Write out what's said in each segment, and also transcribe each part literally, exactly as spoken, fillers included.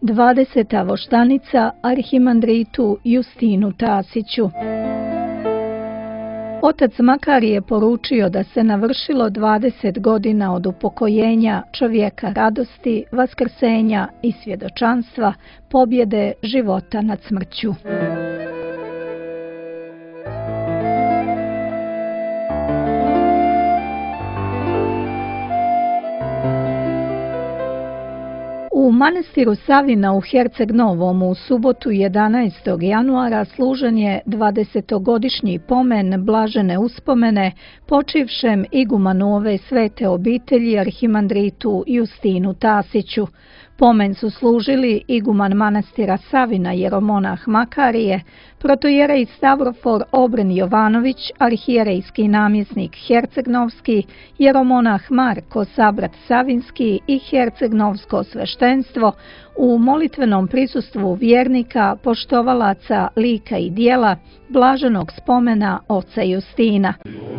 dvadeseta voštanica arhimandritu Justinu Tasiću. Otac Makar je poručio da se navršilo dvadeset godina od upokojenja čovjeka radosti, vaskrsenja i svjedočanstva, pobjede života nad smrću. U manastiru Savina u Herceg Novom u subotu jedanaestog januara služen je dvadesetogodišnji pomen blažene uspomene počivšem igumanu ove svete obitelji arhimandritu Justinu Tasiću. Pomen su služili iguman manastira Savina jeromonah Makarije, protojerej Stavrofor Obren Jovanović, arhijerejski namjesnik Hercegnovski, jeromonah Marko Sabrat Savinski i Hercegnovsko sveštenstvo u molitvenom prisustvu vjernika, poštovalaca lika i dijela blaženog spomena oca Justina.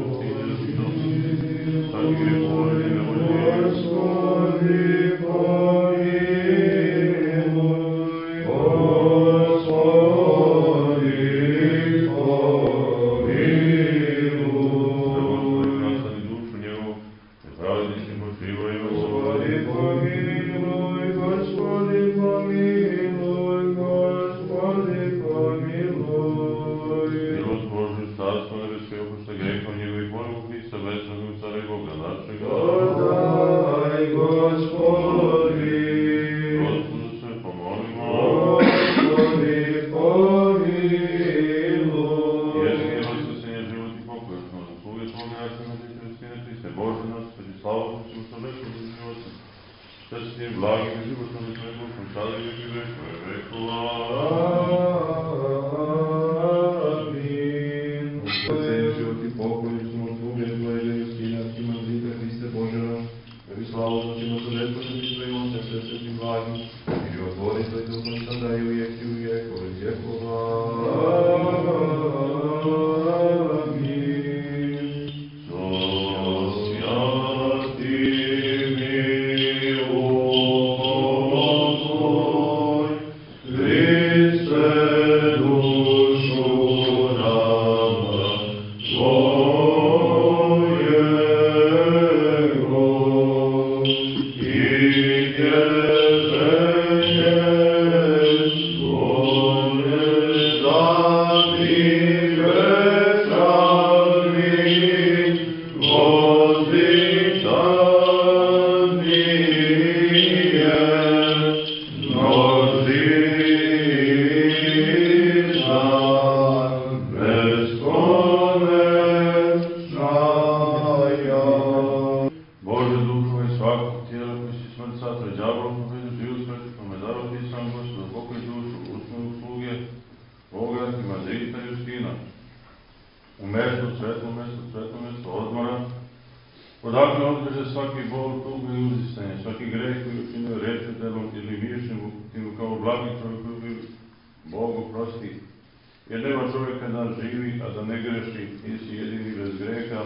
Odakle odbeže svaki bol, tugu i uzistanje, svaki greh koji učinio rečju, delom ili mišljem, ili kao blagi čovjek koji Bog oprosti. Jer nema čovjeka da živi, a da ne greši, nisi jedini bez greha.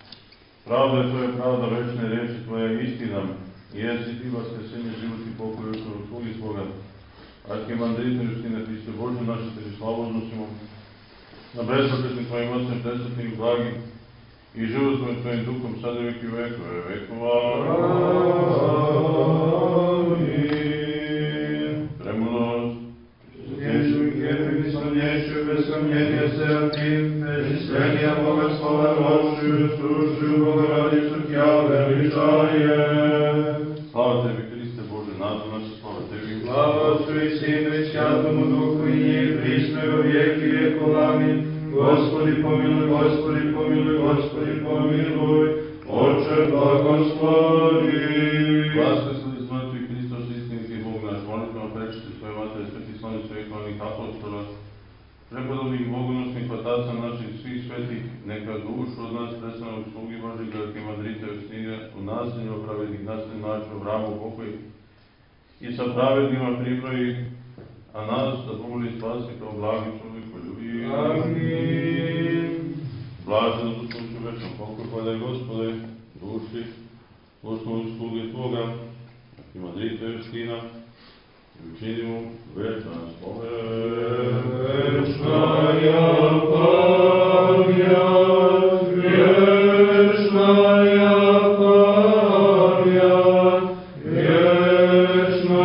Pravda je tvoja pravda, večne reči tvoja istina. Jesi ti vaskrsenje, život i pokoj od slugi svoga. Arhimandrite Justine, Hriste Bože, naše tebi slavu odnosimo. Na besprokletnim tvojim ocem, presretnim i blagim, i životnom tvojim duhom, sada vek i vekove vekova. Amin. Premunost. Ješu i kjepim i slomnješu, bez skomnjenja Serafim, Međislenija Boga slova rošuju, slušuju Boga radicu tja veličaje. Slava tebi, Hriste Bože, nadu naša slava tebi. Slava Otcu i Sinu i Svjatomu Duhu i njih, prisno i u vijeki vjekov. Amin. Gospodi pomiluj, Gospodi pomiluj, Gospodi pomiluj, Oče blagoslovi. Vaskrsli smo tu i Hristos istinski Bog naš, molitvama prečiti svoje matere, sveti sloni svojih glavnih apostola, prepodobnih bogonosnih otaca naših svih svetih, neka dušu od nas predstavnog slugi Božeg arhimandrita Justine u nasljednju pravednih nasljednju načinu Avramu pokoj i sa pravednima pribroji, a nas da pomoli spasi kao blagi čovjek koji ljubi. Amin. Blaženo dušom večnom pokoj, hvala Gospode, duši, osnovu sluge Tvoga, arhimandrita Justina, Učinimo večna spomen. Večna Japanija, večna Japanija, večna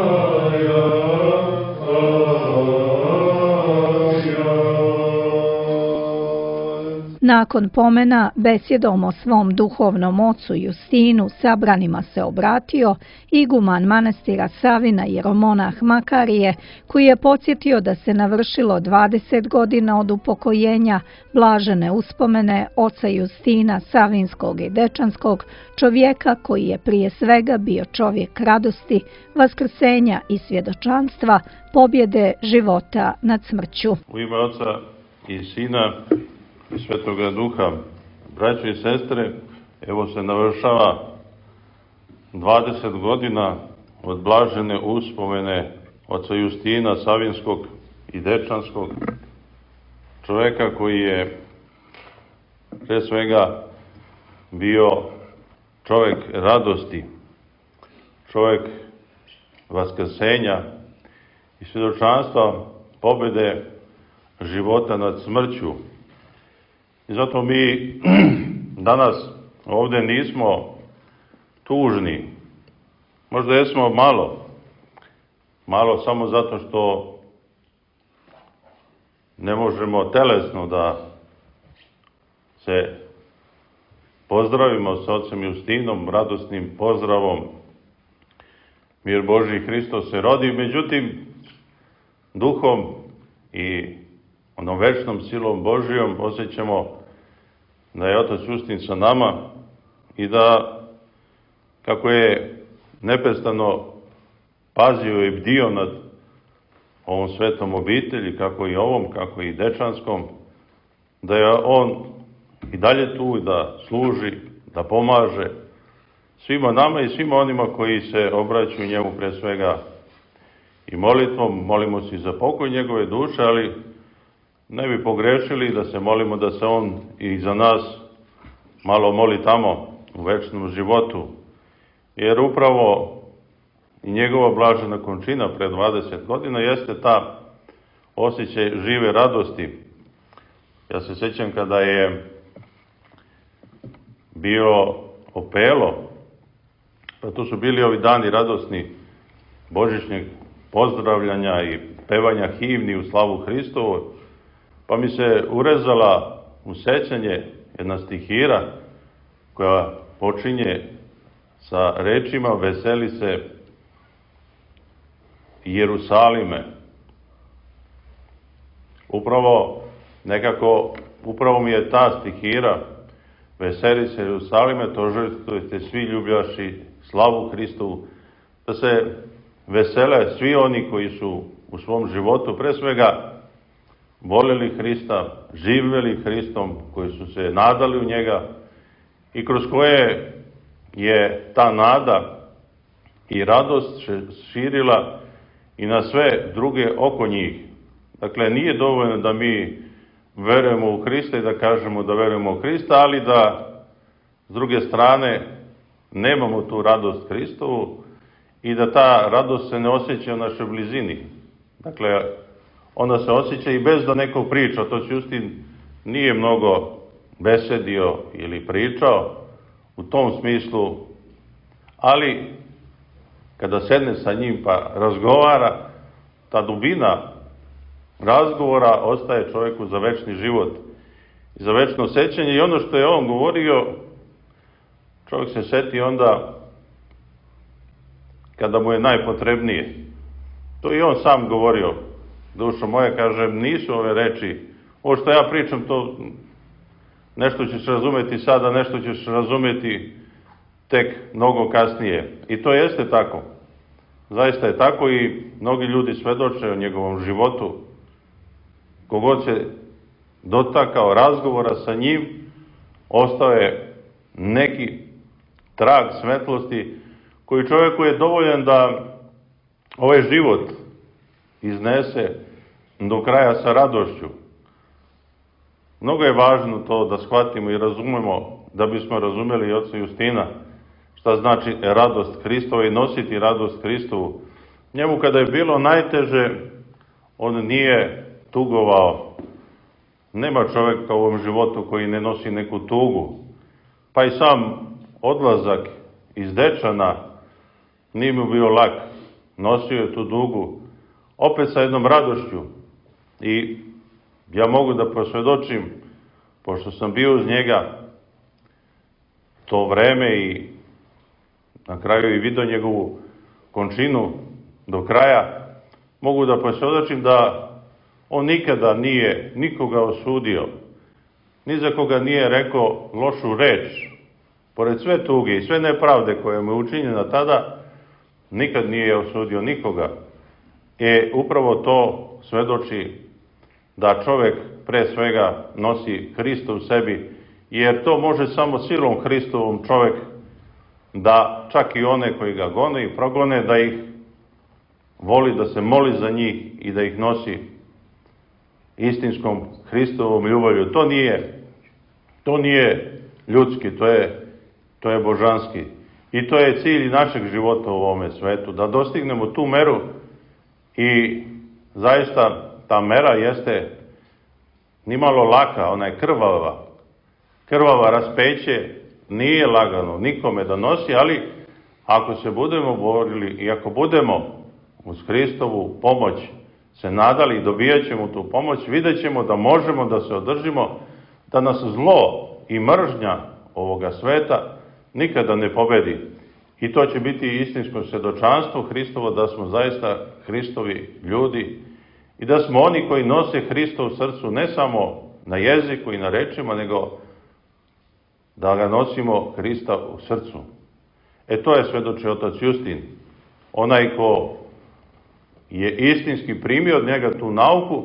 Nakon pomena besjedom o svom duhovnom ocu Justinu sabranima se obratio iguman manastira Savina jeromonah Makarije, koji je podsjetio da se navršilo dvadeset godina od upokojenja blažene uspomene oca Justina Savinskog i Dečanskog, čovjeka koji je prije svega bio čovjek radosti, vaskrsenja i svjedočanstva, pobjede života nad smrću. U ime Oca i Sina i Svetoga Duha, braćo i sestre, evo se navršava dvadeset godina od blažene uspomene oca Justina Savinskog i Dečanskog, čovjeka koji je pre svega bio čovjek radosti, čovjek vaskrsenja i svjedočanstva pobjede života nad smrću. I zato mi danas ovdje nismo tužni. Možda jesmo malo. Malo samo zato što ne možemo telesno da se pozdravimo sa ocem Justinom, radosnim pozdravom. Mir Božji, Hristos se rodi. Međutim, duhom i onom večnom silom Božijom osjećamo da je otac Justin sa nama i da, kako je neprestano pazio i bdio nad ovom svetom obitelji, kako i ovom, kako i Dečanskom, da je on i dalje tu i da služi, da pomaže svima nama i svima onima koji se obraćaju njemu pre svega i molitvom. Molimo se za pokoj njegove duše, ali ne bi pogrešili da se molimo da se on i za nas malo moli tamo u večnom životu. Jer upravo i njegova blažena končina pre dvadeset godina jeste ta osjećaj žive radosti. Ja se sjećam kada je bio Opelo, pa tu su bili ovi dani radosni božićnjeg pozdravljanja i pevanja himni u slavu Hristovu, pa mi se urezala u sećanje jedna stihira koja počinje sa rečima veseli se Jerusalime. Upravo nekako, upravo mi je ta stihira veseli se Jerusalime, to žrtvujete svi ljubljaši slavu Hristovu, da se vesele svi oni koji su u svom životu pre svega volili Hrista, živjeli Hristom, koji su se nadali u njega i kroz koje je ta nada i radost širila i na sve druge oko njih. Dakle, nije dovoljno da mi verujemo u Hrista i da kažemo da verujemo u Hrista, ali da s druge strane nemamo tu radost Hristovu i da ta radost se ne osjeća u našoj blizini. Dakle, ona se osjeća i bez da neko priča. To Justin nije mnogo besedio ili pričao u tom smislu, ali kada sedne sa njim pa razgovara, ta dubina razgovora ostaje čovjeku za večni život i za večno sećanje. I ono što je on govorio, čovjek se seti onda kada mu je najpotrebnije. To i on sam govorio. Dušo moja, kažem, nisu ove reči, ovo što ja pričam, to nešto ćeš razumeti sada, nešto ćeš razumeti tek mnogo kasnije. I to jeste tako. Zaista je tako i mnogi ljudi svedoče o njegovom životu. Kogod se dotakao razgovora sa njim, ostao je neki trag svetlosti koji čovjeku je dovoljan da ovaj život iznese do kraja sa radošću. Mnogo je važno to da shvatimo i razumemo, da bismo razumeli i oca Justina, šta znači radost Hristova i nositi radost Hristovu. Njemu kada je bilo najteže, on nije tugovao. Nema čovjeka u ovom životu koji ne nosi neku tugu. Pa i sam odlazak iz Dečana nije mu bio lak. Nosio je tu dugu, opet sa jednom radošću. I ja mogu da posvjedočim, pošto sam bio uz njega to vreme i na kraju i vidio njegovu končinu do kraja, mogu da posvjedočim da on nikada nije nikoga osudio, ni za koga nije rekao lošu reč. Pored sve tuge i sve nepravde koje mu je učinjena tada, nikad nije osudio nikoga. E, upravo to svedoči da čovjek pre svega nosi Hrista u sebi, jer to može samo silom Hristovom čovjek da čak i one koji ga gone i progone, da ih voli, da se moli za njih i da ih nosi istinskom Hristovom ljubavlju. To nije, to nije ljudski, to je, to je božanski. I to je cilj našeg života u ovome svetu, da dostignemo tu meru i zaista ta mera jeste nimalo laka, ona je krvava. Krvava raspeće nije lagano nikome da nosi, ali ako se budemo borili i ako budemo uz Hristovu pomoć se nadali i dobijat ćemo tu pomoć, vidjet ćemo da možemo da se održimo, da nas zlo i mržnja ovoga sveta nikada ne pobedi. I to će biti istinsko svjedočanstvo Hristovo da smo zaista Hristovi ljudi i da smo oni koji nose Hrista u srcu, ne samo na jeziku i na rečima, nego da ga nosimo Hrista u srcu. E to je svedoči otac Justin. Onaj ko je istinski primio od njega tu nauku,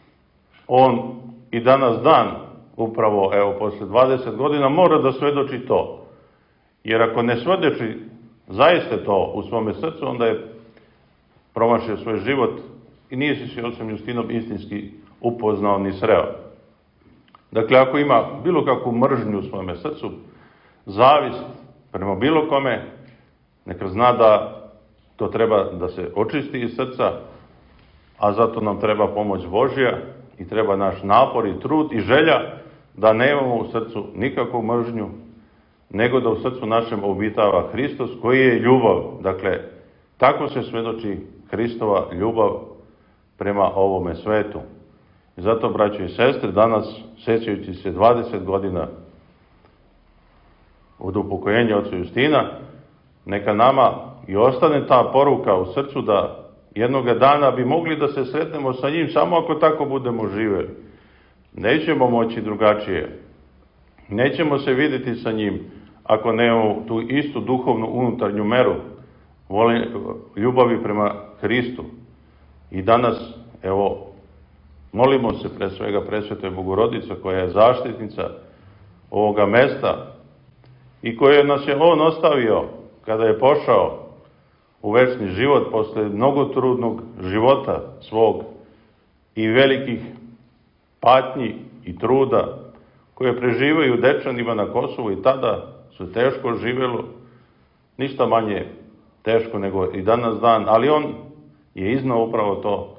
on i danas dan, upravo evo posle dvadeset godina, mora da svedoči to. Jer ako ne svedoči zaista to u svome srcu, onda je promašio svoj život i nije se s ocem Justinom istinski upoznao ni sreo. Dakle, ako ima bilo kakvu mržnju u svome srcu, zavist prema bilo kome, neka zna da to treba da se očisti iz srca, a zato nam treba pomoć Božja i treba naš napor i trud i želja da nemamo u srcu nikakvu mržnju, nego da u srcu našem obitava Hristos koji je ljubav. Dakle, tako se svedoči Hristova ljubav prema ovome svetu. I zato, braćo i sestre, danas, sećajući se dvadeset godina od upokojenja oca Justina, neka nama i ostane ta poruka u srcu da jednoga dana bi mogli da se sretnemo sa njim samo ako tako budemo živeli. Nećemo moći drugačije. Nećemo se vidjeti sa njim ako nemamo tu istu duhovnu unutarnju meru ljubavi prema Hristu. I danas, evo, molimo se pre svega presvetoj Bogorodica koja je zaštitnica ovoga mesta i koje nas je on ostavio kada je pošao u večni život posle mnogotrudnog života svog i velikih patnji i truda koje preživaju Dečanima na Kosovu i tada su teško živjelo, ništa manje teško nego i danas dan, ali on je iznao upravo to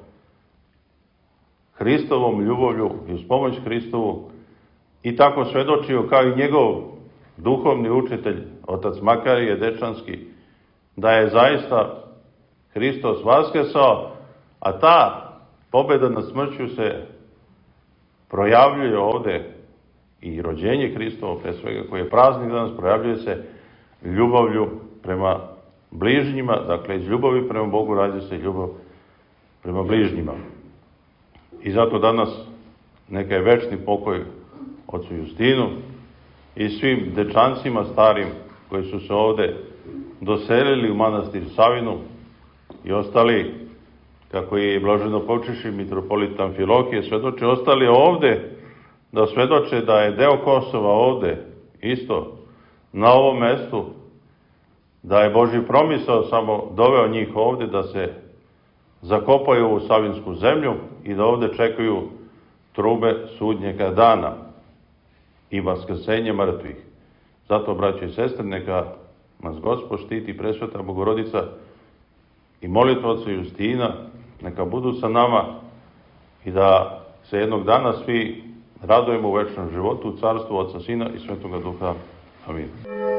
Hristovom ljubavlju i uz pomoć Hristovu i tako svedočio kao i njegov duhovni učitelj, otac Makarije Dečanski, da je zaista Hristos vaskrsao, a ta pobjeda nad smrću se projavljuje ovde i rođenje Hristovo, pre svega, koji je praznik danas, projavljuje se ljubavlju prema bližnjima, dakle, iz ljubavi prema Bogu rađa se ljubav prema bližnjima. I zato danas neka je večni pokoj ocu Justinu i svim dečancima starim koji su se ovde doselili u manastir Savinu i ostali, kako je i blaženo počeši mitropolit Amfilohije svedoče, ostali ovde da svedoče da je deo Kosova ovde isto na ovom mestu, da je Božji promisao samo doveo njih ovde da se zakopaju u savinsku zemlju i da ovde čekaju trube sudnjega dana i vaskrsenje mrtvih. Zato, braćo i sestre, neka nas Gospod štiti, presveta Bogorodica i molitva oca Justina neka budu sa nama i da se jednog dana svi radujemo u večnom životu, u carstvu Oca, Sina i Svetoga Duha. Amin.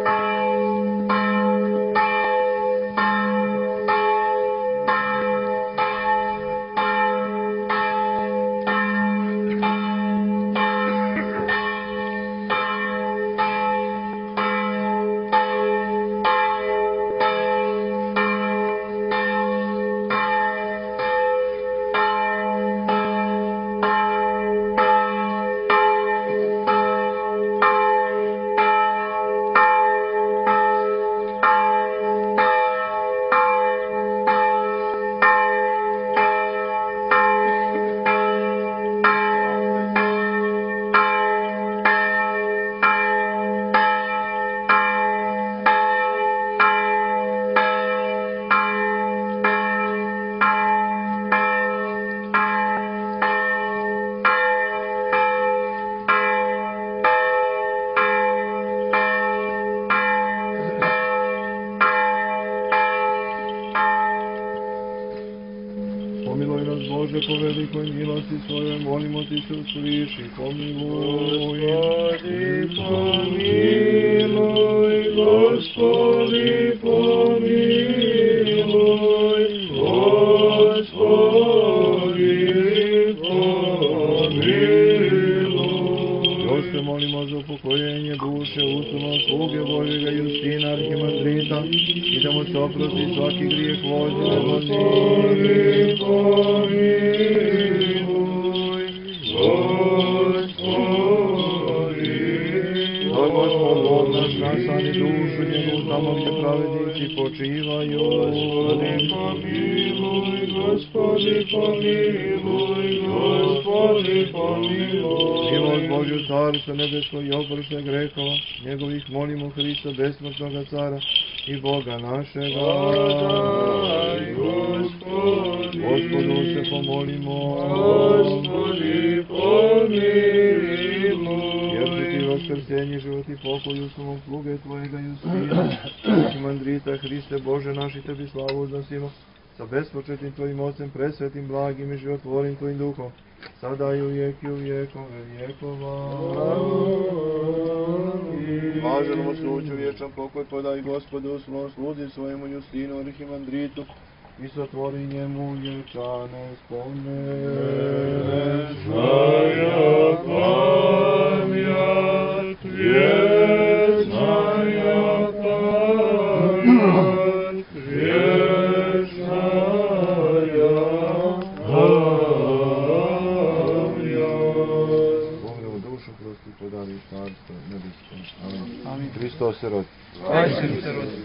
Pomiluj nas, Bože, po velikoj milosti svojoj, molimo Ti se usliši, pomiluj. Gospodi, pomiluj, Gospodi, pomiluj, Gospodi, pomiluj. Još te molimo za upokojenje duše uslovnog sluge Božjega Justina, arhimandrita, i da mu se oprosti svaki grijeh vođe. Gospodi, pomiluj, Gospodi, da Gospod Bog naš nasani dušu njegovu tamo gdje pravednici počivaju. Gospodi, pomiluj, Gospodi, pomiluj, Gospodi, pomiluj. Milost Božju Carstva nebesko i oproštaj grehova njegovih molimo Hrista besmrtnoga cara i Boga našega. Podaj, Gospodi, Gospodu se pomolimo. Gospodi, pomiluj. Jer si Ti vaskrsenje, život i pokoj uslovom sluge Tvojega Justina, arhimandrita Hriste Bože naši, Tebi slavu uznosimo, sa bespočetnim Tvojim Ocem, presvetim, blagim i životvorim Tvojim Duhom, sada i uvijek i u vijekove vijekova. Blaženom sluču vječan pokoj podaj Gospodu u svom sluzi svojemu Justinu, arhimandritu, i satvori njemu vječane spomene. Vječnaja pamjat, vječnaja pamjat, vječnaja pamjat. Bog nam dušu prosti podari carstvo nebesko. Amin. Amin. Hristos se rodi. Hristos se rodi.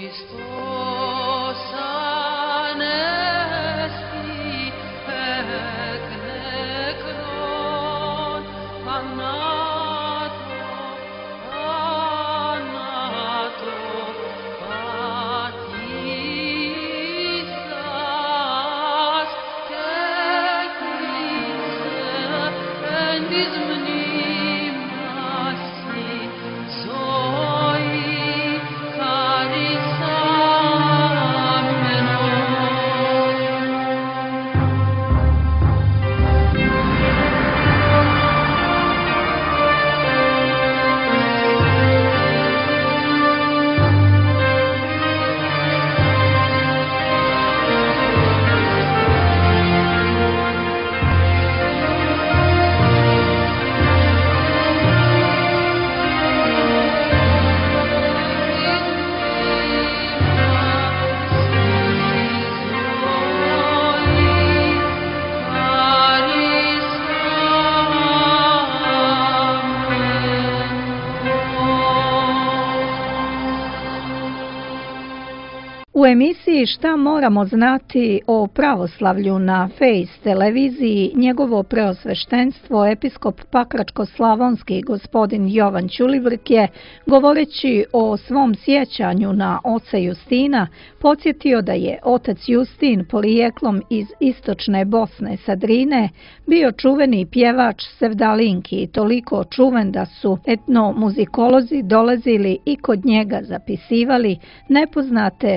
U emisiji Šta moramo znati o pravoslavlju na Face televiziji njegovo preosveštenstvo episkop Pakračko-slavonski gospodin Jovan Ćulibrk je, govoreći o svom sjećanju na oca Justina, podsjetio da je otac Justin porijeklom iz istočne Bosne sa Drine bio čuveni pjevač sevdalinki, toliko čuven da su etnomuzikolozi dolazili i kod njega zapisivali nepoznate varijante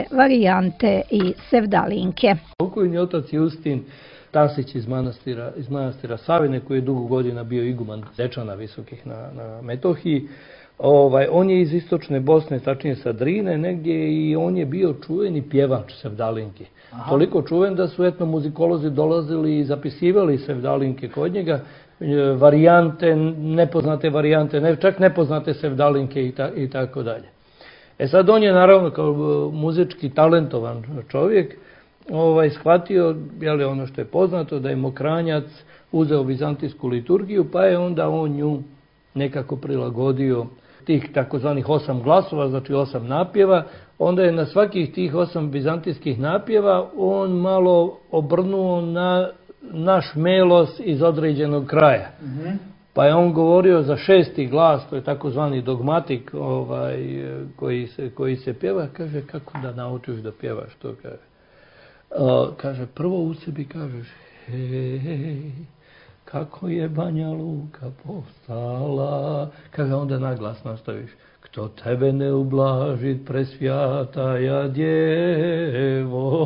varijante i sevdalinke. Pokojni otac Justin Tasić iz manastira, iz manastira Savine, koji je dugo godina bio iguman Dečana visokih na, na Metohiji. Ovaj, on je iz istočne Bosne, tačnije sa Drine negdje, i on je bio čuveni pjevač sevdalinki. Aha. Toliko čuven da su etnomuzikolozi dolazili i zapisivali sevdalinke kod njega, varijante, nepoznate varijante, ne, čak nepoznate sevdalinke i, ta, i tako dalje. E sad on je naravno kao muzički talentovan čovjek ovaj, shvatio, jeli, ono što je poznato, da je Mokranjac uzeo vizantijsku liturgiju, pa je onda on nju nekako prilagodio tih takozvanih osam glasova, znači osam napjeva. Onda je na svakih tih osam vizantijskih napjeva on malo obrnuo na naš melos iz određenog kraja. Mm-hmm. Pa je on govorio za šesti glas, to je takozvani dogmatik ovaj, koji, se, koji se pjeva. Kaže, kako da naučiš da pjevaš to? Kaže, o, kaže prvo u sebi kažeš, hej, kako je Banja Luka postala. Kaže, onda naglas nastaviš, kto tebe ne ublažit, presvjataja djevo.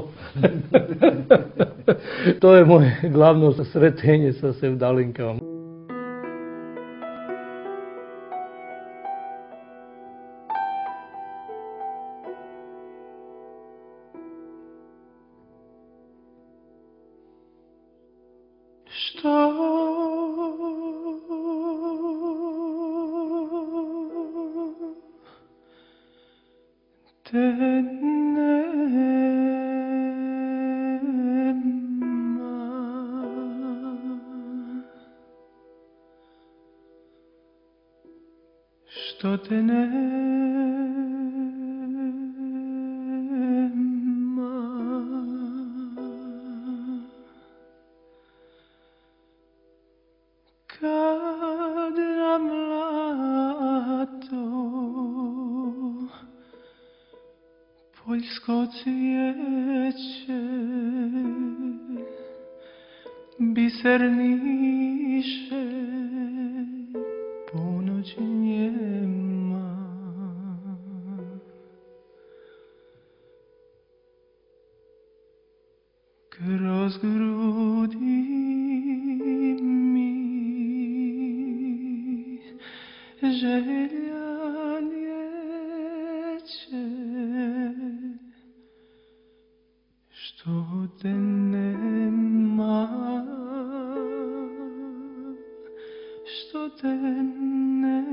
To je moje glavno sretenje sa sevdalinkama. Što te nema, što te nema, kad nam lato poljsko cvijeće biserniše ponoć njema. Kroz grudi mi želja lijeće, što te nema, što te nema.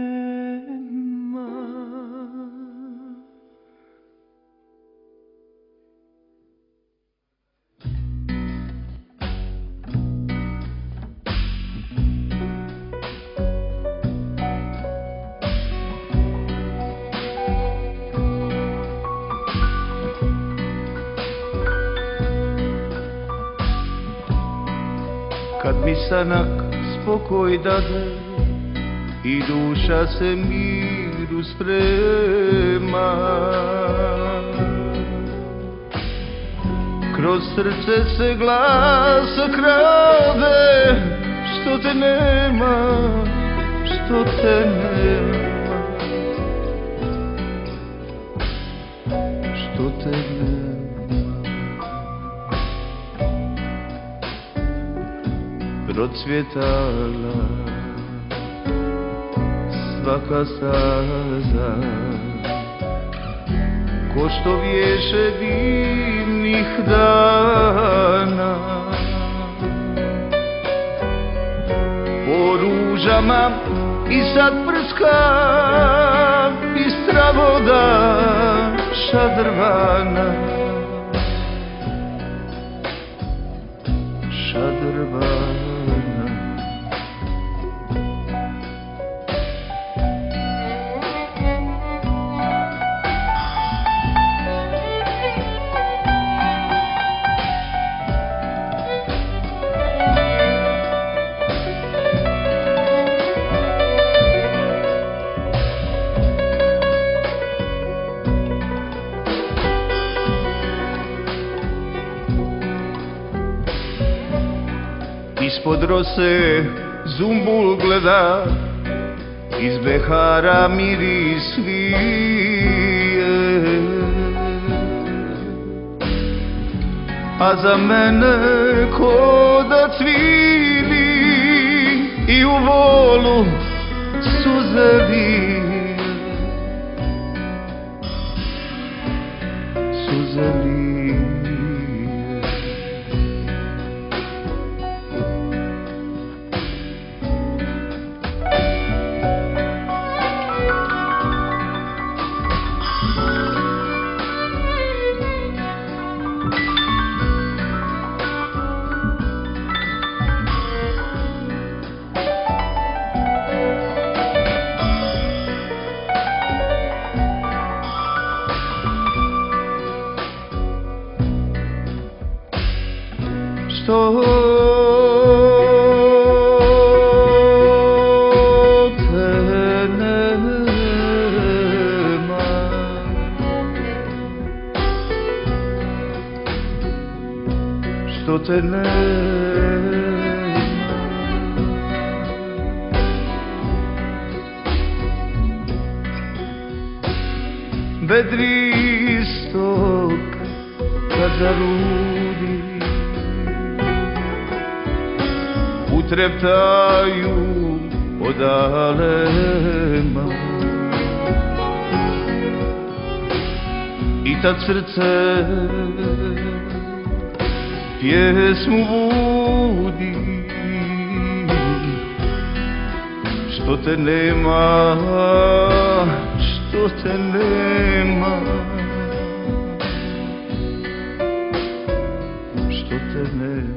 Kad mi sanak spokoj dade i duša se miru sprema, kroz srce se glas krade, što te nema, što te nema, što te nema. Procvjetala svaka staza, ko što vješe divnih dana, po ružama i sad prska bistra voda šadrvana, šadrvana. Ispod rose zumbul gleda, iz behara miris vije. a za mene ko da cvili i u volu suze lije, suze lije. Što te nema, što te nema, vedristog kad zarudi utreptaju odalema i tad srce pjesmu budi, što te nema, što te nema, što te nema.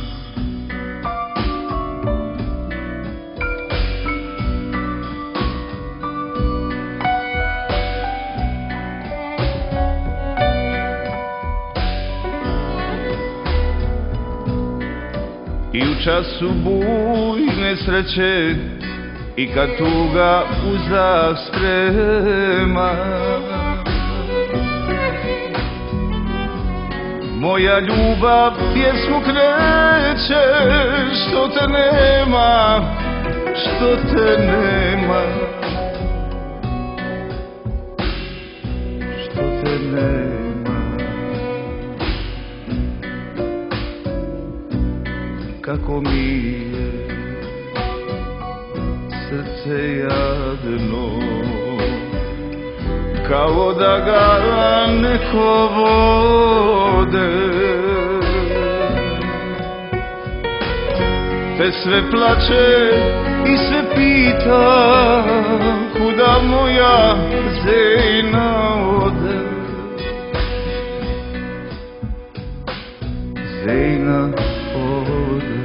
I u času bujne sreće i kad tuga uzdah sprema, moja ljubav pjesmu kreće, što te nema, što te nema, što te nema. Kako mi je srce jadno, kao da ga neko vode, te sve plače i sve pita kuda moja Zejna ode. Zejna ode.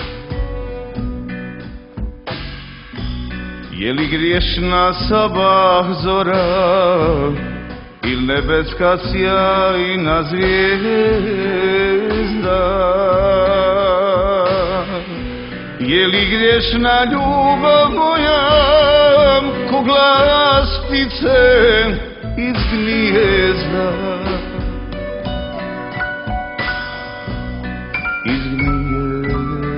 Je li griješna sabah zora il nebeska sjajna zvijezda? Je li griješna ljubav moja ko glas ptice iz gnijezda? Iz gnijezda.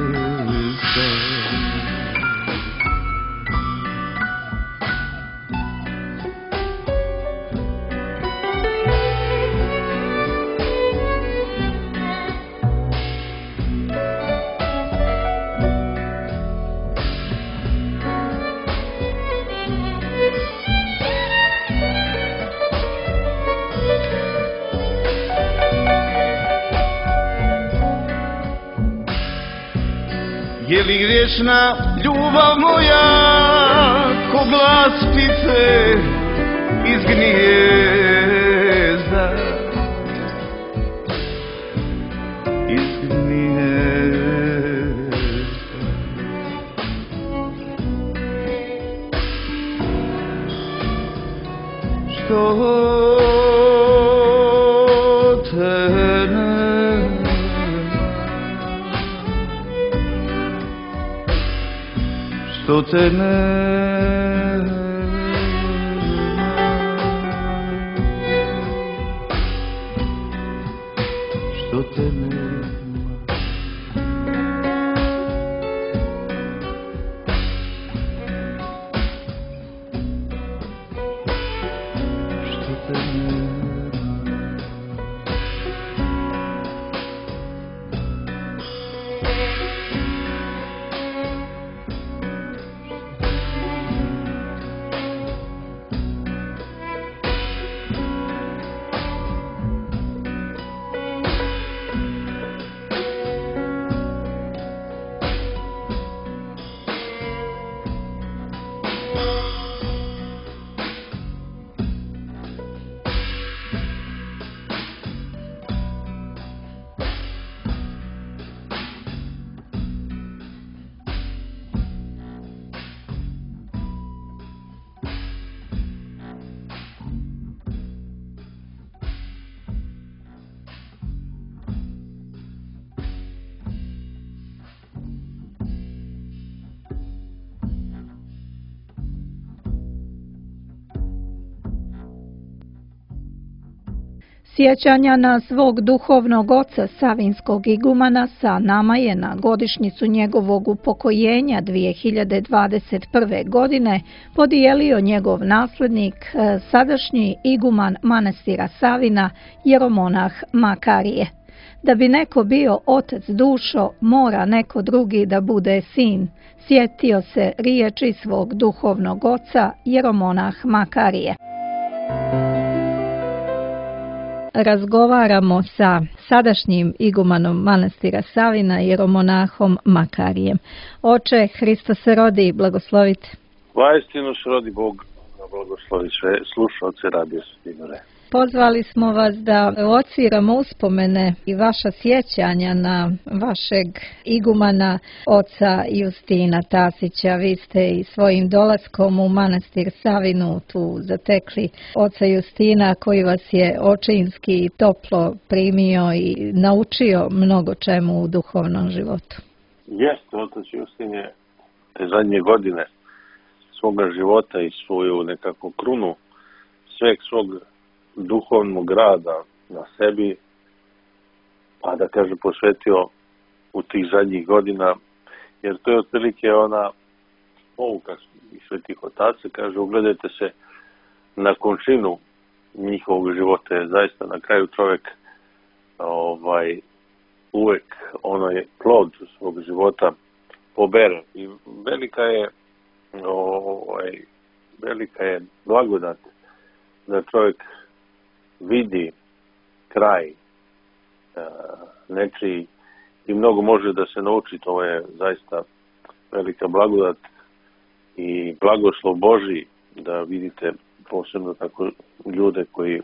Je li griješna ljubav moja ko glas ptice iz gnijezda? Iz gnijezda. Što te što te nema, što te nema, što te nema. Sjećanja na svog duhovnog oca Savinskog igumana sa nama je na godišnjicu njegovog upokojenja dvije hiljade dvadeset prve. godine podijelio njegov naslednik, sadašnji iguman manastira Savina, jeromonah Makarije. Da bi neko bio otac dušo, mora neko drugi da bude sin. Sjetio se riječi svog duhovnog oca, jeromonah Makarije. Razgovaramo sa sadašnjim igumanom manastira Savina, jeromonahom Makarijem. Oče, Hristos se rodi, blagoslovite. Vaistinu se rodi Bog, da blagoslovi sve slušalce Radio Svetine. Pozvali smo vas da lociramo uspomene i vaša sjećanja na vašeg igumana, oca Justina Tasića. Vi ste i svojim dolaskom u manastir Savinu tu zatekli oca Justina koji vas je očinski toplo primio i naučio mnogo čemu u duhovnom životu. Jeste, otac Justin je te zadnje godine svoga života i svoju nekako krunu sveg svog duhovnog rada na sebi, pa da kaže posvetio u tih zadnjih godina, jer to je otprilike ona pouka i svetih otaca, kaže ugledajte se na končinu njihovog života, je zaista na kraju čovjek ovaj, uvek onaj plod svog života pobere i velika je ovaj, velika je blagodat da čovjek vidi kraj uh, nečiji i mnogo može da se nauči. To je zaista velika blagodat i blagoslov Božji da vidite posebno tako ljude koji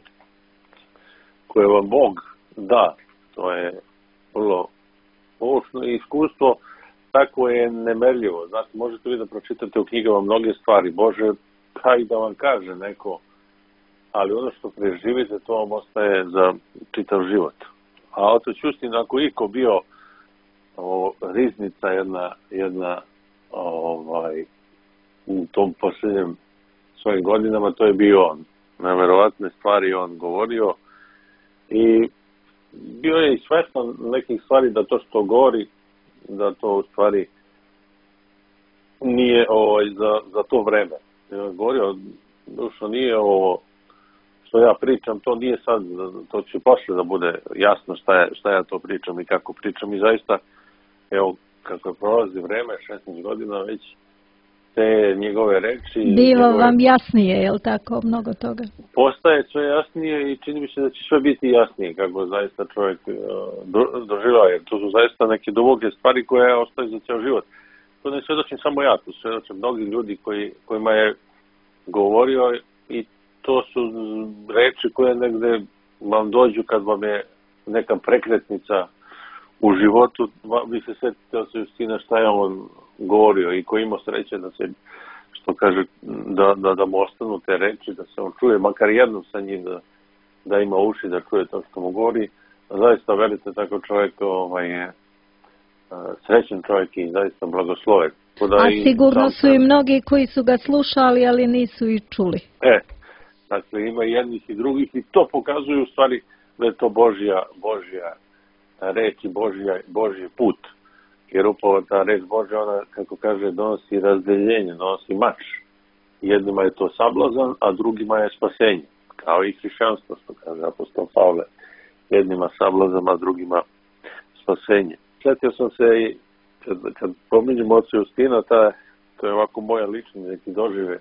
koje vam Bog da. To je vrlo poučno i iskustvo tako je nemerljivo. Znate, možete vi da pročitate u knjigama mnoge stvari Bože, pa i da vam kaže neko, ali ono što preživite, to vam ostaje za čitav život. A otac Justin, ako iko bio o, riznica jedna, jedna ovaj, u tom posljednjem svojim godinama, to je bio on. Neverovatne stvari on govorio i bio je i svestan nekih stvari da to što govori, da to u stvari nije ovaj, za, za to vreme. Je govorio, što nije ovo što ja pričam, to nije sad, to će posle da bude jasno šta, je, šta ja to pričam i kako pričam. I zaista, evo, kako je prolazi vreme, šesnaest godina već, te njegove reči... Bilo njegove... vam jasnije, je li tako, mnogo toga? Postaje sve jasnije i čini mi se da će sve biti jasnije kako zaista čovjek uh, doživao, jer to su zaista neke duboke stvari koje ostaju za ceo život. To ne svedočim samo ja, to svedočim mnogi ljudi koji, kojima je govorio i to su reči koje negde vam dođu kad vam je neka prekretnica u životu, vi se sjetite od Justina šta je on govorio i ko ima sreće da se, što kaže, da, da, da mu ostanu te reči, da se on čuje, makar jednom sa njim, da, da ima uši, da čuje to što mu govori. Zaista, verite, tako čovjek ovaj, je srećen čovjek i zaista blagosloven. A sigurno su i mnogi koji su ga slušali, ali nisu i čuli. E, dakle, ima jednih i drugih i to pokazuju u stvari da je to Božja, Božja reč i Božja, Božji put. Jer upravo ta reč Božja, ona, kako kaže, donosi razdeljenje, donosi mač. Jednima je to sablazan, a drugima je spasenje. Kao i hrišćanstvo, što kaže apostol Pavle. Jednima sablazan, a drugima spasenje. Sjetio sam se i kad, kad pominjem oca Justina, ta, to je ovako moja lična neki dožive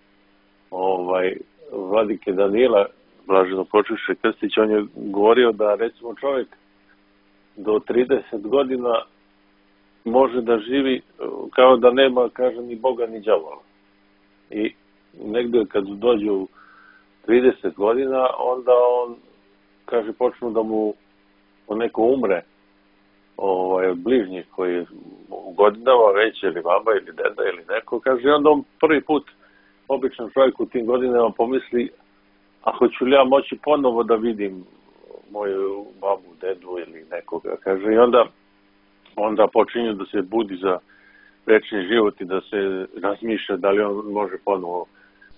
ovaj, vladike Danila, blaženo počivši Krstić, on je govorio da recimo čovjek do trideset godina može da živi kao da nema, kaže, ni Boga ni đavola. I negdje kad dođe u trideset godina, onda on, kaže, počnu da mu neko umre ovaj, od bližnjih koji je u godinama već, ili baba, ili deda, ili neko, kaže, onda on prvi put, običan čovjek u tim godinama pomisli, a hoću li ja moći ponovo da vidim moju babu, dedu ili nekoga, kaže, i onda onda počinje da se budi za večni život i da se razmišlja da li on može ponovo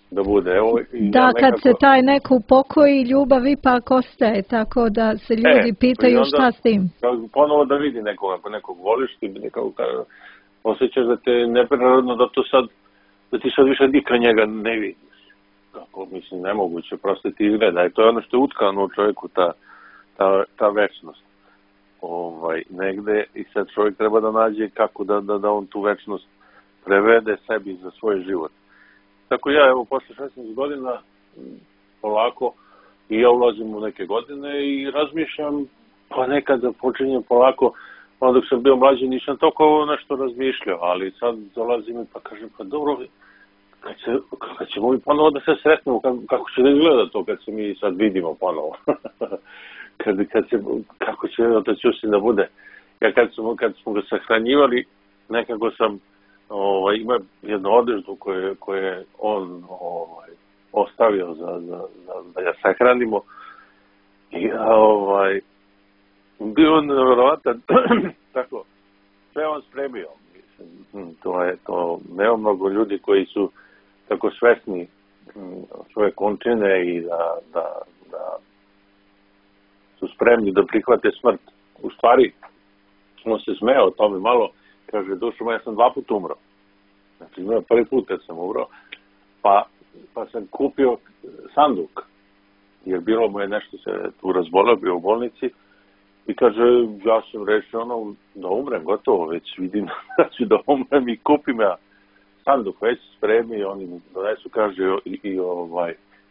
da bude. Evo, i Da, ja kad nekako... se taj neko upokoji, ljubav ipak ostaje, tako da se ljudi e, pitaju onda, šta s tim. Ponovo da vidi nekog, ako nekog voliš, ti nekako kaže, osjećaš da te neprirodno, da to sad, da ti sad više nikad njega ne vidiš. Kako, mislim, nemoguće, prosto ti izgleda. I to je ono što je utkano u čovjeku, ta, ta, ta večnost. Ovaj, negde, i sad čovjek treba da nađe kako da, da, da on tu večnost prevede sebi za svoj život. Tako ja, evo, posle šesnaest godina, polako, i ja ulazim u neke godine i razmišljam, pa nekada počinjem polako, pa dok sam bio mlađi nisam toliko nešto razmišljao, ali sad dolazim i pa kažem, pa dobro, kad, će, kad ćemo mi ponovo da se sretnemo, kako, kako će da izgleda to kad se mi sad vidimo ponovo, kad, kad se, kako će otac Justin da bude. Ja kad, sam, kad smo ga sahranjivali, nekako sam, ovaj, ima jednu odeždu koju, koju je on ovaj, ostavio za, za, za, da ga sahranimo. I ovaj, bio on nevjerovatan, tako, sve on spremio. Mislim, to je to, nema mnogo ljudi koji su tako svesni svoje končine i da, da, da su spremni da prihvate smrt. U stvari, on se smeo o tome malo, kaže, dušo, ja sam dva puta umro. Znači, prvi put kad sam umro, pa, pa sam kupio sanduk, jer bilo mu je nešto se tu razboleo, bio u bolnici, i kaže, ja sam rešio ono, da umrem, gotovo, već vidim da ću da umrem i kupim ja sanduk, već spremi, oni mi donesu, kaže, i, i ovaj,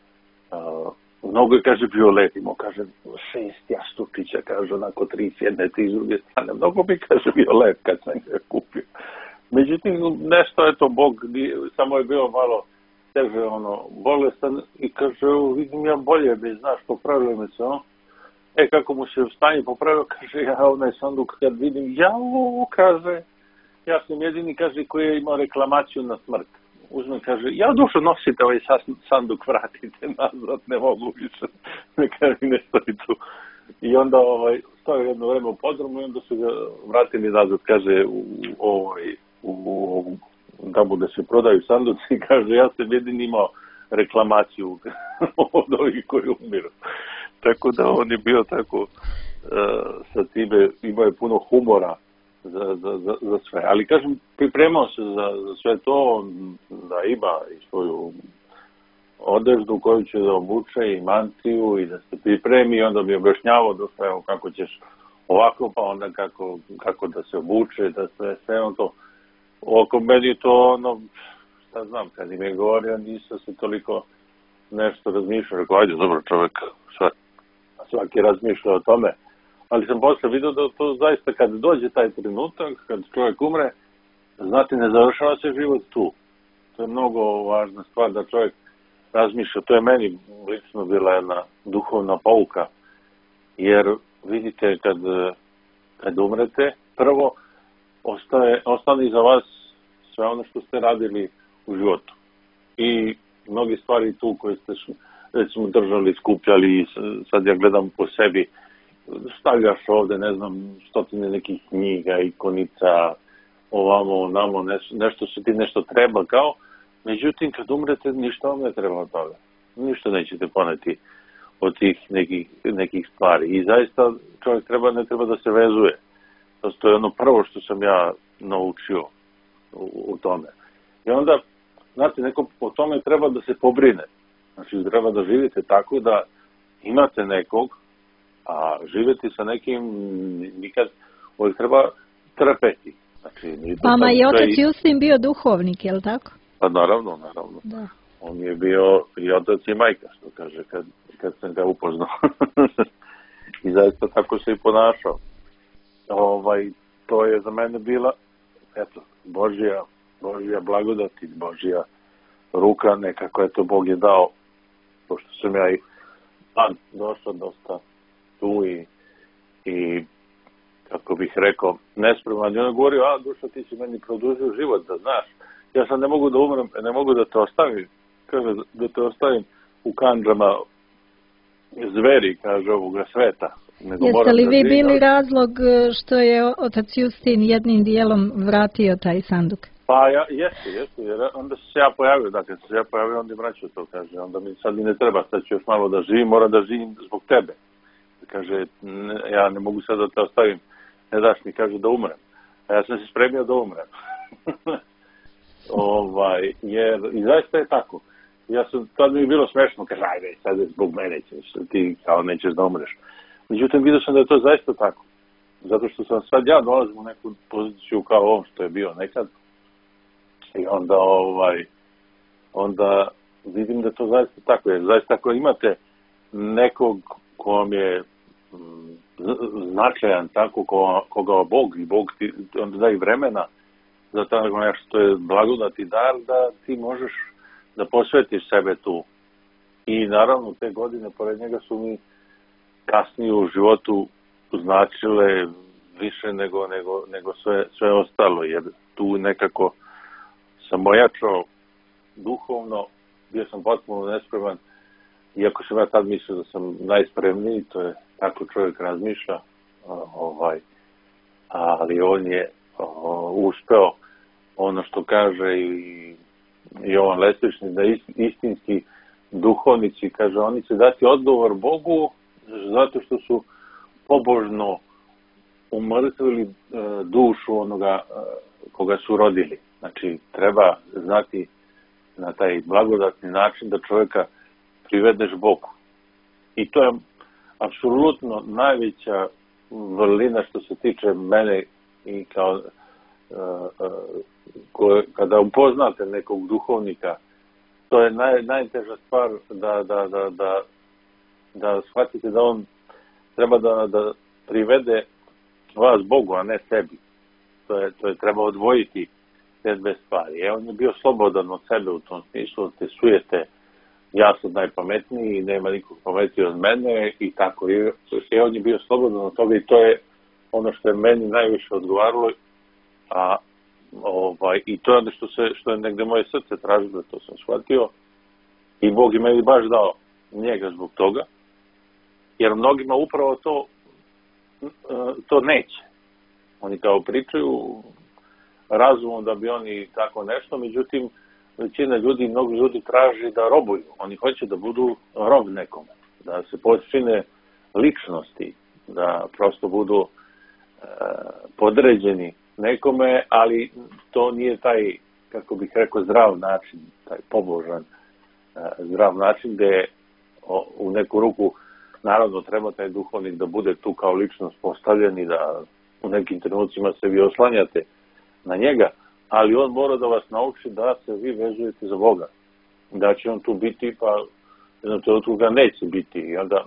a, mnogo je, kaže, bio lep, imao, kaže, šest jastučića, kaže, onako, tri s jedne, tri s druge strane, mnogo mi, kaže, bio lep kad sam ga kupio. Međutim, nešto je to, Bog, samo je bilo malo teže, ono, bolestan, i kaže, vidim ja bolje, već znaš, popravio me se, ono. E, kako mu se stanje popravio, kaže, ja onaj sanduk kad vidim, jao, kaže, ja sam jedini, kaže, koji je imao reklamaciju na smrt. Uzmem, kaže, ja dušo nosite ovaj sanduk, vratite nazad, ne mogu više, ne kaže, ne stoji tu. I onda ovaj, stoji jedno vreme u podrumu i onda su ga vratili nazad, kaže, u, ovaj, u, u, da bude se prodaju sanduci, kaže, ja sam jedini imao reklamaciju od ovih koji umiru. Tako da on je bio tako uh, sa time, imao je puno humora za, za, za, za sve. Ali kažem, pripremao se za, za sve to, da ima i svoju odeždu koju će da obuče i mantiju i da se pripremi, i onda mi je objašnjavao da sve, evo, kako ćeš ovako, pa onda kako, kako da se obuče, da sve, sve ono to. Oko meni to, ono, šta znam, kad im je govorio, nisam se toliko nešto razmišljao, rekao, ajde, dobro, čovjek, sve, svaki razmišlja o tome, ali sam posle vidio da to zaista kad dođe taj trenutak, kad čovjek umre, znate, ne završava se život tu. To je mnogo važna stvar da čovjek razmišlja. To je meni lično bila jedna duhovna pouka, jer vidite, kad, kad umrete, prvo ostaje, ostane iza vas sve ono što ste radili u životu. I mnogi stvari tu koje ste, recimo, držali, skupljali, sad ja gledam po sebi, stavljaš ovde, ne znam, stotine nekih knjiga, ikonica, ovamo, onamo, nešto, nešto se ti nešto treba kao, međutim, kad umrete, ništa vam ne treba od toga. Ništa nećete poneti od tih nekih, nekih stvari. I zaista čovjek treba, ne treba da se vezuje. To je ono prvo što sam ja naučio u, u tome. I onda, znate, neko po tome treba da se pobrine. Znači, treba da živite tako da imate nekog, a živjeti sa nekim nikad, uvijek treba trpeti. Znači, Vama je otac Justin bio duhovnik, je li tako? Pa naravno, naravno. Da. On je bio i otac i majka, što kaže, kad, kad sam ga upoznao. I zaista tako se i ponašao. Ovaj, to je za mene bila, eto, Božja, Božja blagodat i Božja ruka, nekako je to Bog je dao, pošto sam ja i pan došao dosta tu i, i kako bih rekao, nespreman. I on je govorio, a dušo, ti si meni produžio život, da znaš, ja sam ne mogu da umrem, ne mogu da te ostavim, kaže, da te ostavim u kandžama zveri, kaže, ovoga sveta. Nego jeste li da vi živim, bili razlog što je otac Justin jednim dijelom vratio taj sanduk? Pa ja, jeste, jeste, jer onda se ja pojavio, dakle, se ja pojavio, onda im vraćao to, kaže, onda mi sad mi ne treba, sad ću još malo da živim, mora da živim zbog tebe. Kaže, ne, ja ne mogu sad da te ostavim, ne daš mi, kaže, da umrem. A ja sam se spremio da umrem. ovaj, jer, i zaista je tako. Ja sam, tad mi je bilo smešno, kaže, ajde, sad je zbog mene ćeš, ti kao nećeš da umreš. Međutim, vidio sam da je to zaista tako. Zato što sam sad ja dolazim u neku poziciju kao ovom što je bio nekad. I onda, ovaj, onda vidim da to zaista tako je. Zaista ako imate nekog ko vam je m, značajan tako, ko, koga Bog i Bog ti onda da i vremena za tako nešto, to je blagodat i dar da ti možeš da posvetiš sebe tu. I naravno te godine pored njega su mi kasnije u životu značile više nego, nego, nego sve, sve ostalo, jer tu nekako sam ojačao duhovno, bio sam potpuno nespreman, iako sam ja tad mislio da sam najspremniji, to je tako čovjek razmišlja, ovaj, ali on je o, uspeo ono što kaže i Jovan Leslični, da istinski duhovnici, kaže, oni će dati odgovor Bogu zato što su pobožno umrtvili e, dušu onoga e, koga su rodili. Znači, treba znati na taj blagodatni način da čovjeka privedeš Bogu. I to je apsolutno najveća vrlina što se tiče mene i kao e, e, koje, kada upoznate nekog duhovnika, to je naj, najteža stvar da, da, da, da, da shvatite da on treba da, da privede vas Bogu, a ne sebi. To je, to je treba odvojiti te dve stvari. E, on je bio slobodan od sebe u tom smislu, te sujete, ja sam najpametniji i nema nikog pametniji od mene i tako. I, e, on je bio slobodan od toga i to je ono što je meni najviše odgovaralo, a ovaj, i to je ono što, se, što je negde moje srce tražilo, to sam shvatio i Bog je meni baš dao njega zbog toga, jer mnogima upravo to to neće. Oni kao pričaju razumom da bi oni tako nešto, međutim, većina ljudi, mnogo ljudi traži da robuju. Oni hoće da budu rob nekome, da se počine ličnosti, da prosto budu e, podređeni nekome, ali to nije taj, kako bih rekao, zdrav način, taj pobožan e, zdrav način gde o, u neku ruku naravno treba taj duhovnik da bude tu kao ličnost postavljen i da u nekim trenucima se vi oslanjate na njega, ali on mora da vas nauči da se vi vezujete za Boga. Da će on tu biti, pa jednom trenutku ga neće biti. I onda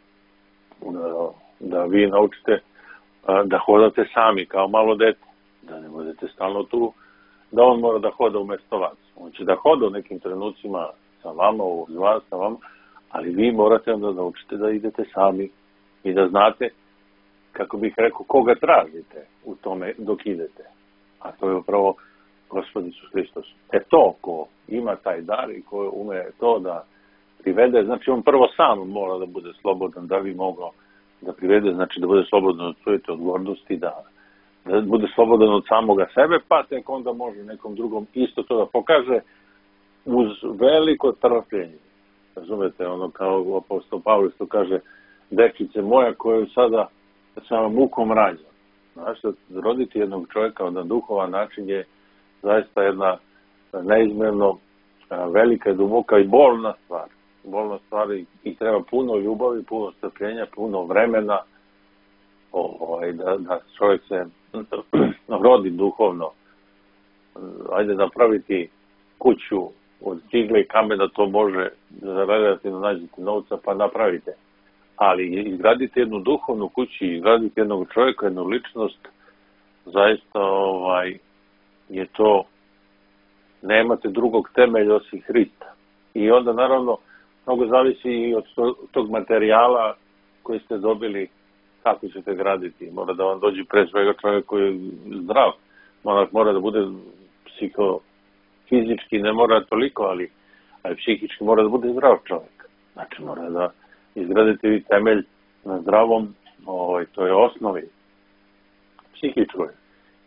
da, da vi naučite da hodate sami kao malo dete, da ne budete stalno tu, da on mora da hoda umesto vas. On će da hoda u nekim trenucima sa vama, uz vas, sa vama, ali vi morate onda naučite da idete sami i da znate, kako bih rekao, koga tražite u tome dok idete. A to je upravo Gospod Isus Hristos. E to, ko ima taj dar i ko ume to da privede, znači on prvo sam mora da bude slobodan, da bi mogao da privede, znači da bude slobodan od svoje odgovornosti, da, da bude slobodan od samoga sebe, pa tek onda može nekom drugom isto to da pokaže uz veliko trpljenje. Razumete, ono kao apostol Pavle što kaže, dečice moja koju sada sam mukom rađa. Znaš, roditi jednog čovjeka na duhovan način je zaista jedna neizmjerno velika, duboka i bolna stvar. Bolna stvar i, i treba puno ljubavi, puno strpljenja, puno vremena ovaj, da, da čovjek se rodi duhovno. Ajde napraviti kuću od cigle i kamena, to može da relativno nađete novca, pa napravite. Ali izgraditi jednu duhovnu kuću, izgraditi jednog čovjeka, jednu ličnost, zaista ovaj, je to, nemate drugog temelja osim Hrista. I onda naravno mnogo zavisi i od tog materijala koji ste dobili, kako ćete graditi. Mora da vam dođe pre svega čovjek koji je zdrav. Mora, mora da bude psiho, fizički, ne mora toliko, ali, ali psihički mora da bude zdrav čovjek. Znači mora da izgradite vi temelj na zdravom, ovaj, to je osnovi psihičkoj.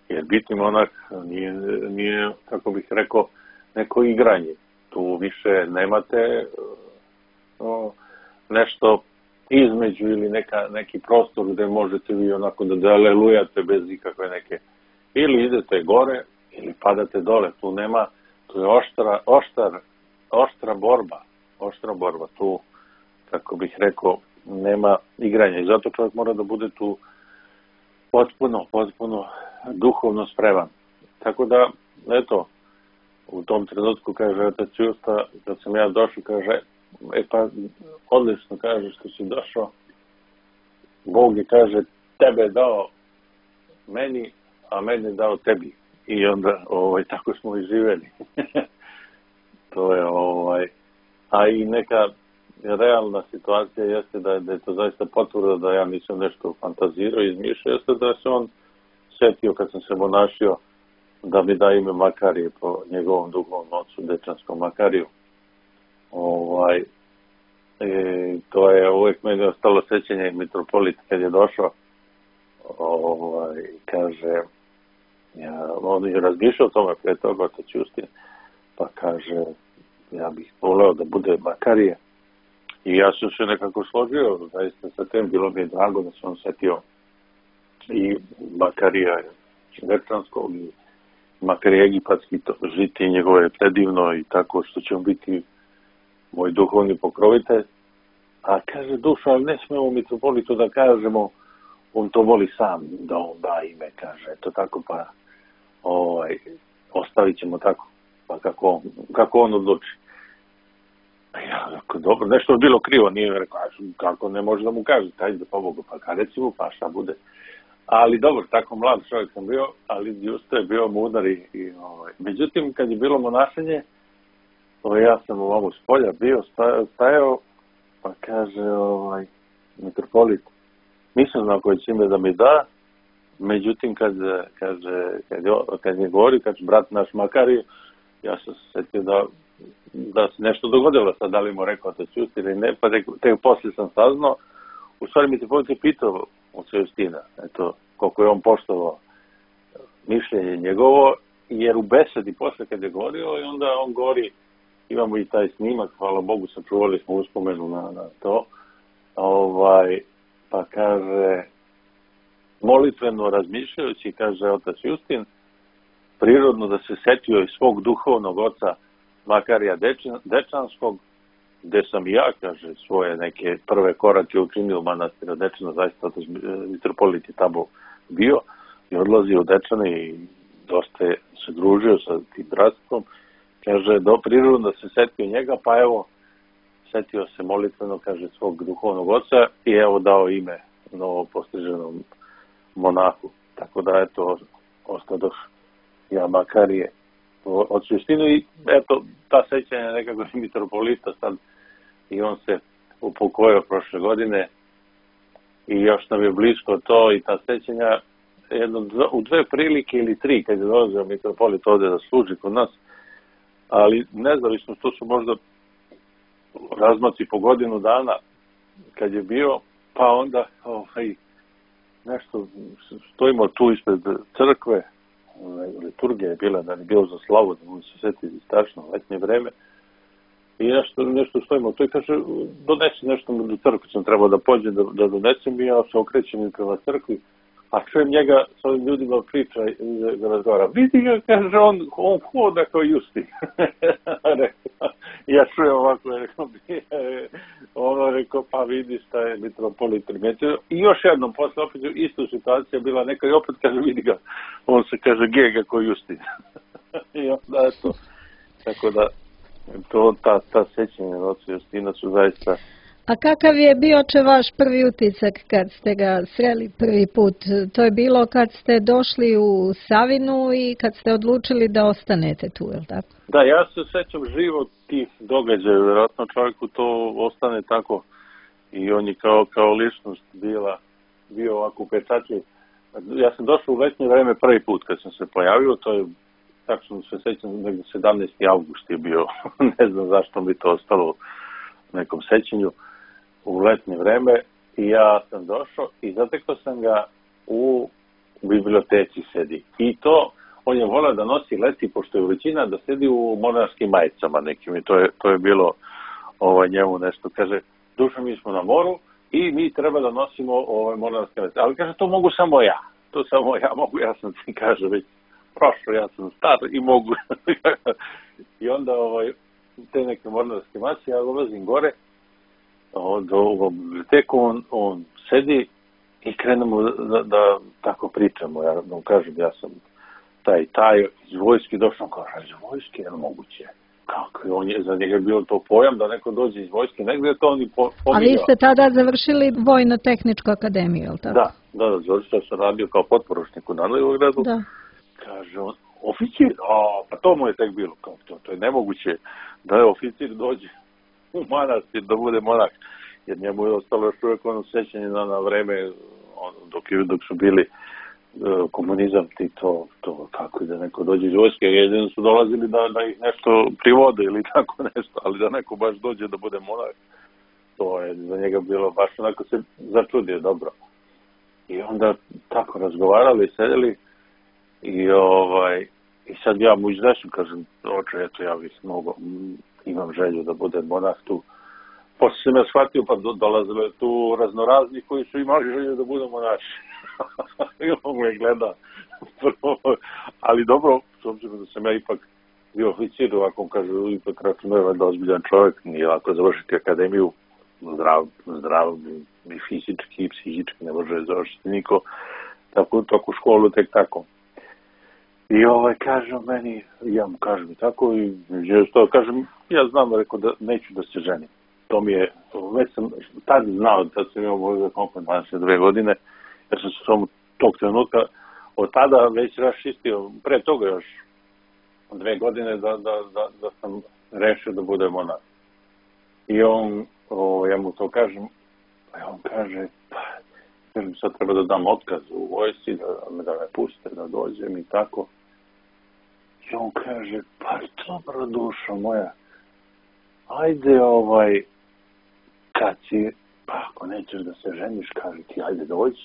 Jer biti monah nije, nije, kako bih rekao, neko igranje. Tu više nemate no, nešto između ili neka, neki prostor gde možete vi onako da alelujate bez ikakve neke. Ili idete gore ili padate dole. Tu nema, tu je oštra, oštar, oštra borba. Oštra borba. Tu, kako bih rekao, nema igranja. I zato čovjek mora da bude tu potpuno, potpuno duhovno spreman. Tako da, eto, u tom trenutku, kaže otac Justa, kad sam ja došao, kaže, e pa, odlično, kaže, što si došao. Bog je, kaže, tebe je dao meni, a meni je dao tebi. I onda, ovaj, tako smo i živeli. To je, ovaj, a i neka realna situacija jeste da je, da je to zaista potvrda da ja nisam nešto fantazirao i izmišljao, jeste da se on setio kad sam se monašio da mi da ime Makarije po njegovom duhovnom ocu, Dečanskom Makariju. Ovaj, e, to je uvijek meni ostalo sećanje mitropolit kad je došao, ovaj, kaže, ja, on je razmišljao o tome pre toga, otac Justin, pa kaže, ja bih voleo da bude Makarije. I ja sam se nekako složio, zaista sa tem, bilo mi je drago da se on setio i Makarija Dečanskog i Makarija Egipatski, to žiti njegovo je predivno i tako što će on biti moj duhovni pokrovitelj. A kaže, dušo, ali ne smemo mitropolitu da kažemo, on to voli sam, da on da ime, kaže, eto tako, pa ovaj, ostavit ćemo tako, pa kako on, kako on odluči. Ja, rekao, dobro, nešto je bilo krivo, nije rekao, kako ne može da mu kaže, ajde, pa Bogu, pa ka reci mu, pa šta bude. Ali dobro, tako mlad čovjek sam bio, ali Justo je bio mudar i, i ovaj. Međutim, kad je bilo monašenje, ovaj, ja sam ovamo s polja bio, stajao, stajao pa kaže, ovaj, mitropolit, nisam znao koji će ime da mi da, međutim, kad, kaže, kad, je, kad je govori, kad brat naš Makari, ja sam se setio da da se nešto dogodilo, sad da li mu rekao da ću ili ne, pa tek poslije sam saznao, u stvari mi se povijek je pitao od Justina, eto, koliko je on poštovao mišljenje njegovo, jer u besedi posle kad je govorio, i onda on govori, imamo i taj snimak, hvala Bogu, sačuvali smo uspomenu na, na to, ovaj, pa kaže, molitveno razmišljajući, kaže otac Justin, prirodno da se setio i svog duhovnog oca Makarija Dečanskog, gde sam i ja, kaže, svoje neke prve korake učinio u manastira Dečana, zaista otac mitropolit je tamo bio i odlazio u Dečane i dosta je se družio sa tim bratstvom. Kaže, do prirodno da se setio njega, pa evo, setio se molitveno, kaže, svog duhovnog oca i evo dao ime novo postriženom monahu. Tako da, eto, ostadoš ja Makarije od Justinu i eto, ta sećanja nekako mitropolita sad i on se upokojio prošle godine i još nam je blisko to i ta sećanja jedno, u dve prilike ili tri kad je dolazio mitropolit ovde da služi kod nas, ali nezavisno to su možda razmaci po godinu dana kad je bio, pa onda ovaj, nešto stojimo tu ispred crkve, liturgija je bila, da je bilo za slavu, da mu se seti strašno letnje vreme. I nešto, nešto stojimo tu i kaže, donesi nešto do crkve, sam trebao da pođem da, da donesem i ja se okrećem i prema crkvi, a čujem njega s ovim ljudima priča i da razgovara. Vidi ga, kaže, on, on hoda kao Justin. Ja čujem ovako, rekao, ono rekao, pa vidi šta je mitropolit primetio. I još jednom, posle opet istu situacija bila neka i opet kaže, vidi ga, on se kaže, gega kao Justin. I onda je to, tako da, to, ta, ta sećanja od Justina su zaista. A kakav je bio če vaš prvi utisak kad ste ga sreli prvi put? To je bilo kad ste došli u Savinu i kad ste odlučili da ostanete tu, je li tako? Da, ja se sećam živo tih događaja, vjerojatno čovjeku to ostane tako i on je kao, kao ličnost bila, bio ovako upečatljiv. Ja sam došao u letnje vreme prvi put kad sam se pojavio, to je, tačno se sećam, negdje sedamnaesti avgust je bio, ne znam zašto mi to ostalo u nekom sećanju, u letnje vreme i ja sam došao i zatekao sam ga u, u biblioteci sedi. I to, on je volao da nosi leti, pošto je većina da sedi u monarskim majicama nekim. I to je, to je bilo ovaj, njemu nešto. Kaže, Dušo, mi smo na moru i mi treba da nosimo ovaj, monarske leti. Ali kaže, to mogu samo ja. To samo ja mogu, ja sam ti, kaže, već prošlo, ja sam star i mogu. I onda ovaj, te neke mornarske mace, ja ulazim gore do u biblioteku, on, on sedi i krenemo da, da tako pričamo. Ja mu kažem, ja sam taj, taj iz vojske došao, kaže, iz vojske, je li moguće? Kako? On je, za njega je bilo to pojam da neko dođe iz vojske, negdje to on i po, pominjao. A vi ste tada završili Vojno-tehničku akademiju, je li tako? Da, da, da, završio sam radio kao potporučnik u Nadlivogradu. Da. Kaže on, oficir, a, pa to mu je tek bilo, kao to, to je nemoguće da je oficir dođe u manastir da bude monah, jer njemu je ostalo još uvijek ono sećanje na, na vreme on, dok, dok su bili uh, komunizam i to, to kako da neko dođe iz vojske, jedino su dolazili da, da ih nešto privode ili tako nešto, ali da neko baš dođe da bude monah, to je za njega bilo baš onako se začudio dobro. I onda tako razgovarali, sedeli i ovaj i sad ja mu iznesem, kažem, oče, eto ja bih mnogo, imam želju da budem monah tu. Posle sam ja shvatio, pa do, dolazilo je tu raznorazni koji su imali želju da budu monaši. I on mu je gleda. Ali dobro, s obzirom da sam ja ipak bio oficir, ovako on kaže, ipak računuje da ozbiljan čovjek, nije lako završiti akademiju, zdrav, zdrav i fizički i psihički, ne može završiti niko tako, tako školu, tek tako. I ovaj, kaže meni, ja mu kažem tako, i to kažem, ja znam, rekao da neću da se ženim. To mi je, već sam tad znao, tad sam imao možda koliko dvadeset dve godine, jer sam se samo tog trenutka, od tada već raščistio, pre toga još dve godine da, da, da, da sam rešio da budem monah. I on, o, ja mu to kažem, a on kaže, pa, kažem, sad treba da dam otkaz u vojsci, da, da me puste, da dođem i tako. I on kaže, pa dobro, dušo moja, ajde ovaj, kad si, pa ako nećeš da se ženiš, kaže ti, ajde dođi.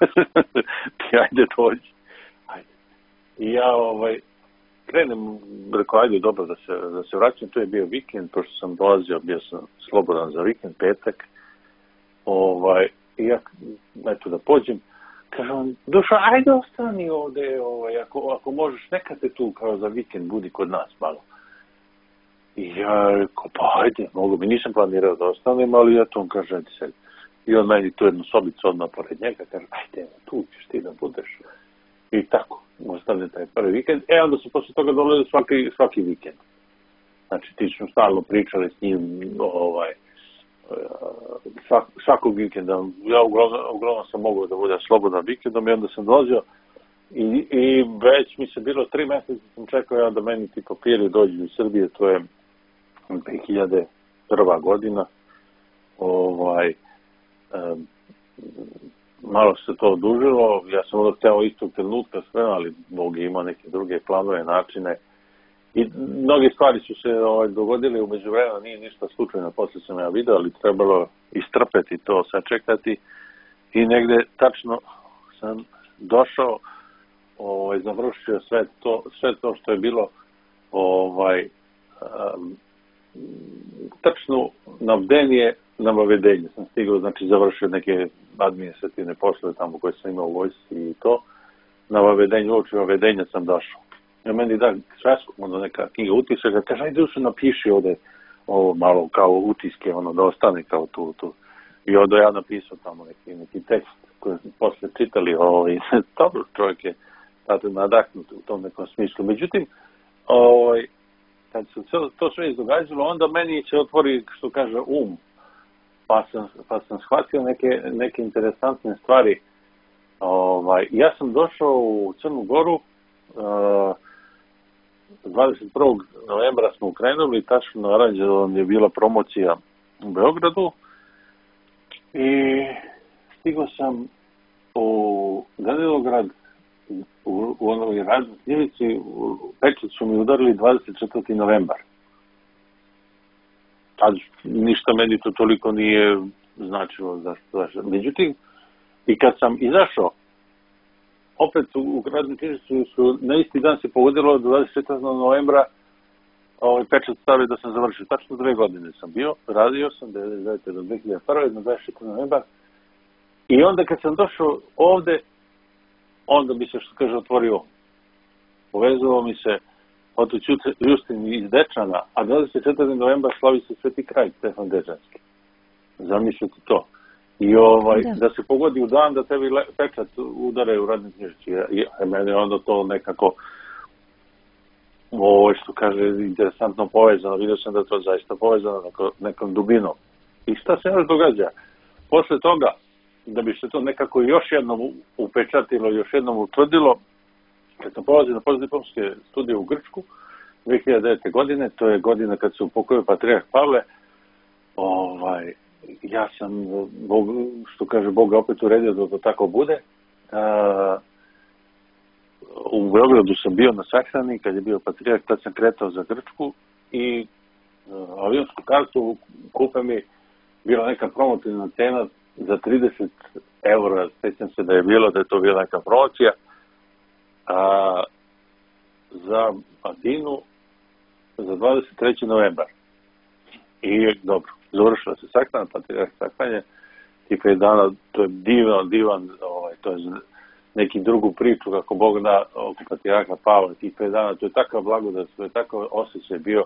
Ti ajde dođi. Ajde. I ja ovaj, krenem, rekao, ajde dobro da se, da se vraćam, to je bio vikend, pošto sam dolazio, bio sam slobodan za vikend, petak. Ovaj, i ja, eto da pođem, kaže on, Dušo, ajde ostani ovde, ovaj, ako, ako možeš, neka te tu kao za vikend budi kod nas malo. I ja rekao, pa ajde, mogu mi, nisam planirao da ostanem, ali eto on kaže, ajde sedi. I on meni tu jednu sobicu odmah pored njega, kaže, ajde, tu ćeš ti da budeš. I tako, ostane taj prvi vikend. E, onda su posle toga dolazili svaki, svaki vikend. Znači, ti smo stalno pričali s njim, ovaj, svak, svakog vikenda. Ja uglavnom, uglavnom sam mogao da budem slobodan vikendom i onda sam dolazio i, i već mi se bilo tri meseca sam čekao ja da meni ti papiri dođu iz Srbije, to je dve hiljade prva godina. Ovaj, um, malo se to odužilo, ja sam onda hteo istog trenutka sve, ali Bog je imao neke druge planove, načine. I mnoge stvari su se ovaj, dogodile umeđu vremena, nije ništa slučajno, posle sam ja video, ali trebalo istrpeti to, sačekati. I negde tačno sam došao, ovaj, završio sve to, sve to što je bilo ovaj, um, tačno na bdenje, na bavedenje sam stigao, znači završio neke administrativne poslove tamo koje sam imao u vojsci i to. Na bavedenju, uoči bavedenja sam došao. Ja meni da svesku, onda neka knjiga utisaka, kaže, ajde se napiši ovde ovo malo kao utiske, ono da ostane kao tu, tu. I onda ja napisao tamo neki, neki tekst koji smo posle čitali, ovaj, dobro, čovjek je tada nadahnut u tom nekom smislu. Međutim, ovaj, kad se to sve izdogađalo, onda meni se otvori, što kaže, um. Pa sam, pa sam shvatio neke, neke interesantne stvari. Ovaj, ja sam došao u Crnu Goru, uh, dvadeset prvog novembra smo ukrenuli, tačno na Aranđelovom je bila promocija u Beogradu i stigao sam u Danilograd, u, u onoj radnoj knjivici, u pečat su mi udarili dvadeset četvrti novembar. Tad ništa meni to toliko nije značilo zašto, zašto. Međutim, i kad sam izašao opet u gradnoj knjižnici su na isti dan se pogodilo dvadeset četvrtog novembra ovaj pečat stavio da sam završio. Tačno dve godine sam bio, radio sam devedeset devete do dve hiljade prve na dvadeset četvrtog novembra. I onda kad sam došao ovde, onda mi se, što kaže, otvorio. Povezalo mi se Oto Justin iz Dečana, a dvadeset četvrtog novembra slavi se Sveti kraj Stefan Dečanski. Zamislite to. I ovaj, da. da se pogodi u dan da tebi le, pečat udare u radnoj knjižici. I mene onda to nekako, ovo što kaže, interesantno povezano. Vidio sam da je to zaista povezano neko, nekom dubinom. I šta se još događa? Posle toga, da bi se to nekako još jednom upečatilo, još jednom utvrdilo, kad sam polazio na postdiplomske studije u Grčku, dve hiljade devete. godine, to je godina kad se upokojio patrijarh Pavle, ovaj, ja sam, Bog, što kaže, Boga opet uredio da to tako bude. A, u Beogradu sam bio na sahrani, kad je bio patrijarh, tad sam kretao za Grčku i a, avionsku kartu kupe mi bila neka promotivna cena za trideset eura, sjećam se da je bilo, da je to bila neka promocija, a, za Atinu za dvadeset treći novembar. I dobro, završila se sahrana, patrijarh sahranje, tih pet dana, to je divan, divan, ovaj, to je neki drugu priču, kako Bog da oko patrijarha Pavla, tih pet dana, to je takav blagodat, to je takav osjećaj bio,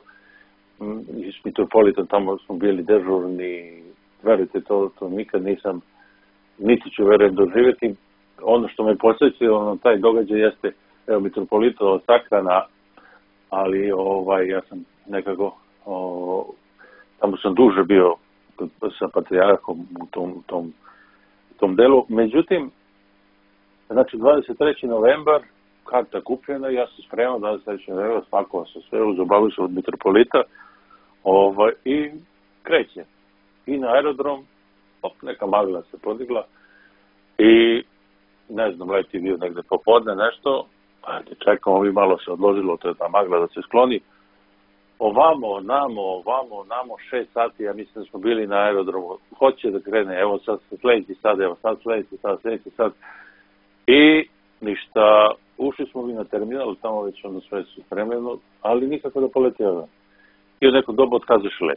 i s mitropolitom tamo smo bili dežurni, verujte, to, to nikad nisam, niti ću verujem doživjeti. Ono što me posjećilo na taj događaj jeste, evo, mitropolitova sahrana, ali ovaj, ja sam nekako, o, tamo sam duže bio sa patrijarhom u tom, tom, tom delu. Međutim, znači dvadeset treći novembar, karta kupljena, ja sam spremao dvadeset treći novembar, spakovao sam sve, uzobavio sam od mitropolita, ovaj, i kreće. I na aerodrom, op, neka magla se podigla i ne znam, let je bio negde popodne nešto, ajde, čekamo, mi malo se odložilo, to je ta magla da se skloni. Ovamo, namo, ovamo, namo, šest sati, ja mislim da smo bili na aerodromu, hoće da krene, evo sad sljedeći sad, evo sad sljedeći sad, sljedeći sad. I ništa, ušli smo mi na terminal, tamo već ono sve su spremljeno, ali nikako da poleti avion. I od nekog doba otkazaš let.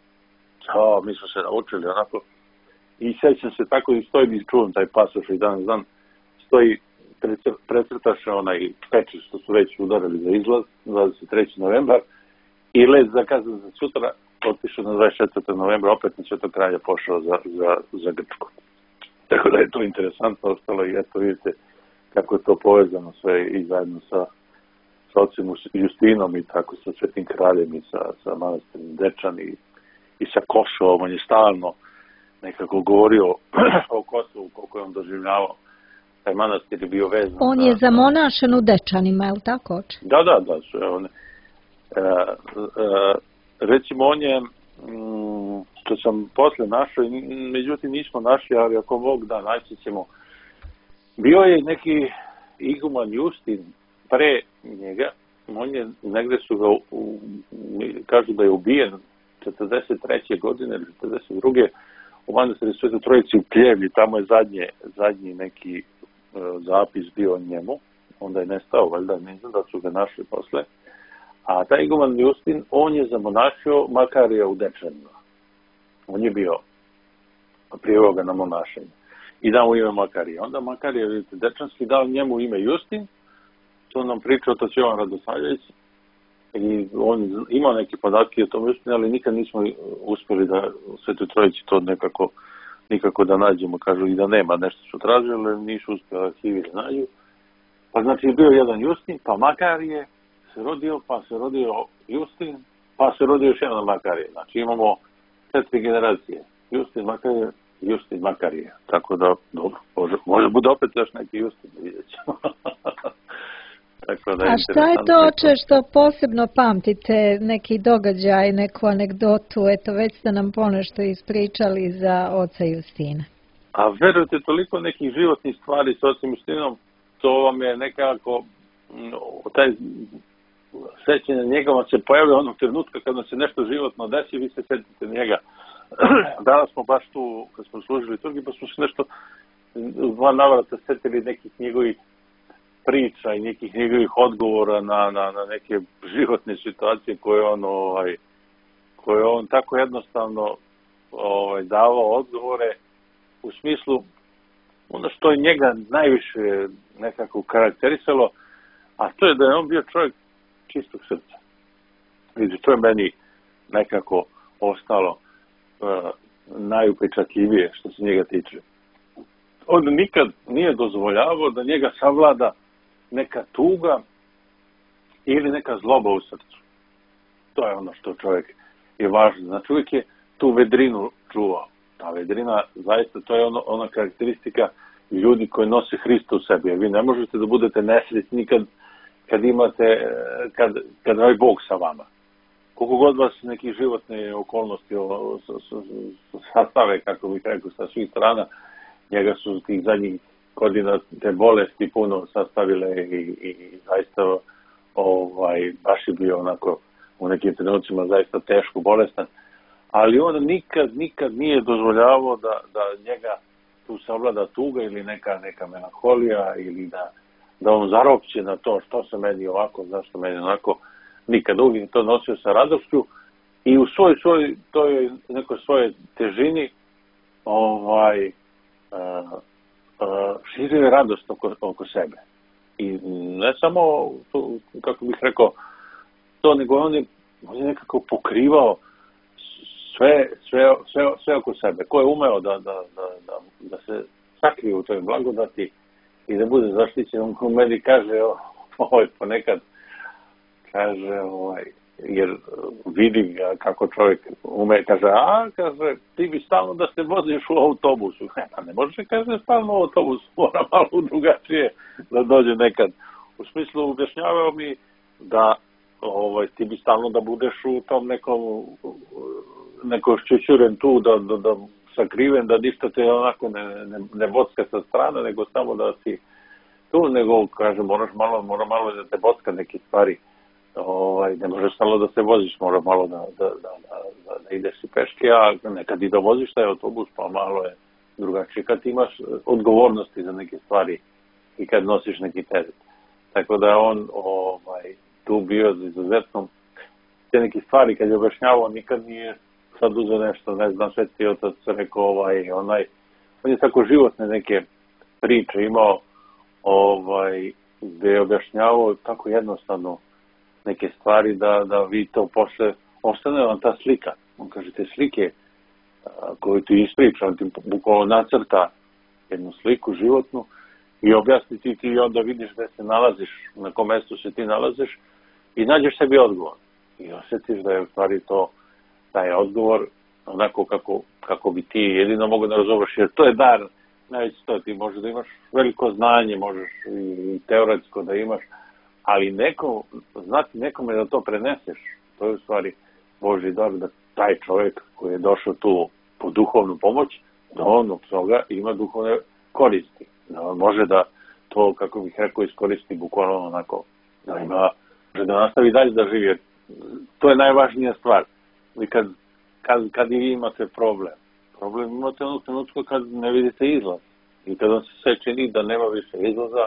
O, mi smo se naučili onako. I sećam se tako i stoji mi čuvam taj pasoš i dan dan. Stoji, precrtaš onaj pečat što su već udarali za izlaz, dvadeset treći novembar, i let zakazan za sutra, otišao na dvadeset četvrtog novembra, opet na Svetog kralja pošao za, za, za Grčku. Tako da je to interesantno ostalo i eto vidite kako je to povezano sve i zajedno sa, sa ocem Justinom i tako sa Svetim kraljem i sa, sa manastirom Dečan i, i sa Kosovom. On je stalno nekako govorio o Kosovu, koliko je on doživljavao. Taj manastir je bio vezan. On je zamonašen u Dečanima, je li tako, oče? Da, da, da. Su, evo, ne. E, e, recimo, on je, m, što sam posle našao, međutim nismo našli, ali ako Bog da, naći ćemo. Bio je neki iguman Justin pre njega, on je, negde su ga, u, kažu da je ubijen četrdeset treće godine ili četrdeset druge u manastiru Svetoj Trojici u Pljevlji, tamo je zadnje, zadnji neki e, zapis bio o njemu, onda je nestao, valjda, ne znam da su ga našli posle. A taj iguman Justin, on je zamonašio Makarija u Dečanima. On je bio prijevao ga na monašenje. I dao mu ime Makarija. Onda Makarija, vidite, Dečanski dao njemu ime Justin, to nam pričao to Jovan Radosavljević, i on ima neke podatke o tom Justinu, ali nikad nismo uspjeli da u Svetoj Trojici to nekako, nikako da nađemo, kažu i da nema, nešto su tražili, ali nisu uspjeli arhivi da nađu. Pa znači bio jedan Justin, pa Makarije se rodio, pa se rodio Justin, pa se rodio još jedan Makarije. Znači imamo četiri generacije. Justin, Makarije, Justin, Makarije. Tako da, dobro, može, može bude opet još neki Justin, vidjet ćemo. Tako da je. A šta je to, oče, što posebno pamtite, neki događaj, neku anegdotu, eto već ste nam ponešto ispričali za oca Justina? A verujte, toliko nekih životnih stvari s ocem Justinom, to vam je nekako, taj sećanje njega vam se pojavlja onog trenutka kada se nešto životno desi, vi se sjetite njega. Danas smo baš tu, kad smo služili liturgiju, pa smo se nešto dva navrata sjetili nekih njegovih priča i nekih njegovih odgovora na, na, na neke životne situacije koje on, ovaj, koje on tako jednostavno ovaj, davao odgovore u smislu ono što je njega najviše nekako karakterisalo, a to je da je on bio čovjek čistog srca. Vidite, to je meni nekako ostalo uh, najupečatljivije što se njega tiče. On nikad nije dozvoljavao da njega savlada neka tuga ili neka zloba u srcu. To je ono što čovjek je važno. Znači uvijek je tu vedrinu čuvao. Ta vedrina, zaista, to je ono, ona karakteristika ljudi koji nose Hrista u sebi. Jer vi ne možete da budete nesretni kad, kad imate, kad, kad je Bog sa vama. Koliko god vas neki životne okolnosti sastave, kako bih rekao, sa svih strana, njega su tih zadnjih godina te bolesti puno sastavile i, i, i zaista ovaj, baš je bio onako u nekim trenucima zaista teško bolestan. Ali on nikad, nikad nije dozvoljavao da, da njega tu savlada tuga ili neka, neka melanholija ili da, da on zaropće na to što se meni ovako, zašto meni onako. Nikad uvijek to nosio sa radošću i u svoj, svoj, toj nekoj svoje težini ovaj, uh, uh, širio radost oko, oko sebe. I ne samo, to, kako bih rekao, to, nego on je, on je nekako pokrivao sve, sve, sve, sve oko sebe. Ko je umeo da, da, da, da, da se sakrije u toj blagodati i da bude zaštićen, on ko meni kaže, ovaj, ponekad, kaže, ovaj, jer vidim ga kako čovjek ume, kaže, a, kaže, ti bi stalno da se voziš u autobusu. Pa ne može, kaže, stalno u autobusu, mora malo drugačije da dođe nekad. U smislu, objašnjavao mi da ovaj, ti bi stalno da budeš u tom nekom, neko šćućuren tu, da, da, da sakriven, da ništa te onako ne, ne, ne bocka sa strane, nego samo da si tu, nego, kaže, moraš malo, mora malo da te bocka neke stvari. Ovaj, ne možeš stalno da se voziš, mora malo da, da, da, da, da ideš i peške, a nekad i da voziš taj autobus, pa malo je drugačije kad imaš odgovornosti za neke stvari i kad nosiš neki teret. Tako da on ovaj, tu bio za izuzetno te neke stvari kad je objašnjavao, nikad nije sad uzeo nešto, ne znam, Sveti Otac rekao, ovaj, onaj, on je tako životne neke priče imao, ovaj, gde je objašnjavao tako jednostavno neke stvari da, da vi to posle ostane vam ta slika. On kaže, te slike a, koju ti ispriča, on ti bukvalno nacrta jednu sliku životnu i objasni ti ti onda vidiš gde se nalaziš, na kom mestu se ti nalaziš i nađeš sebi odgovor. I osjetiš da je u stvari to taj odgovor onako kako, kako bi ti jedino mogo da razumeš, jer to je dar, najveći to, ti možeš da imaš veliko znanje, možeš i teoretsko da imaš, ali neko, znati nekome da to preneseš, to je u stvari Božji dar, da taj čovjek koji je došao tu po duhovnu pomoć, da on od toga ima duhovne koristi. Da on može da to, kako bih rekao, iskoristi bukvalno onako, da ima, da nastavi dalje da živi. To je najvažnija stvar. I kad, kad, kad i vi imate problem, problem imate onog trenutku kad ne vidite izlaz. I kad vam se sve čini da nema više izlaza,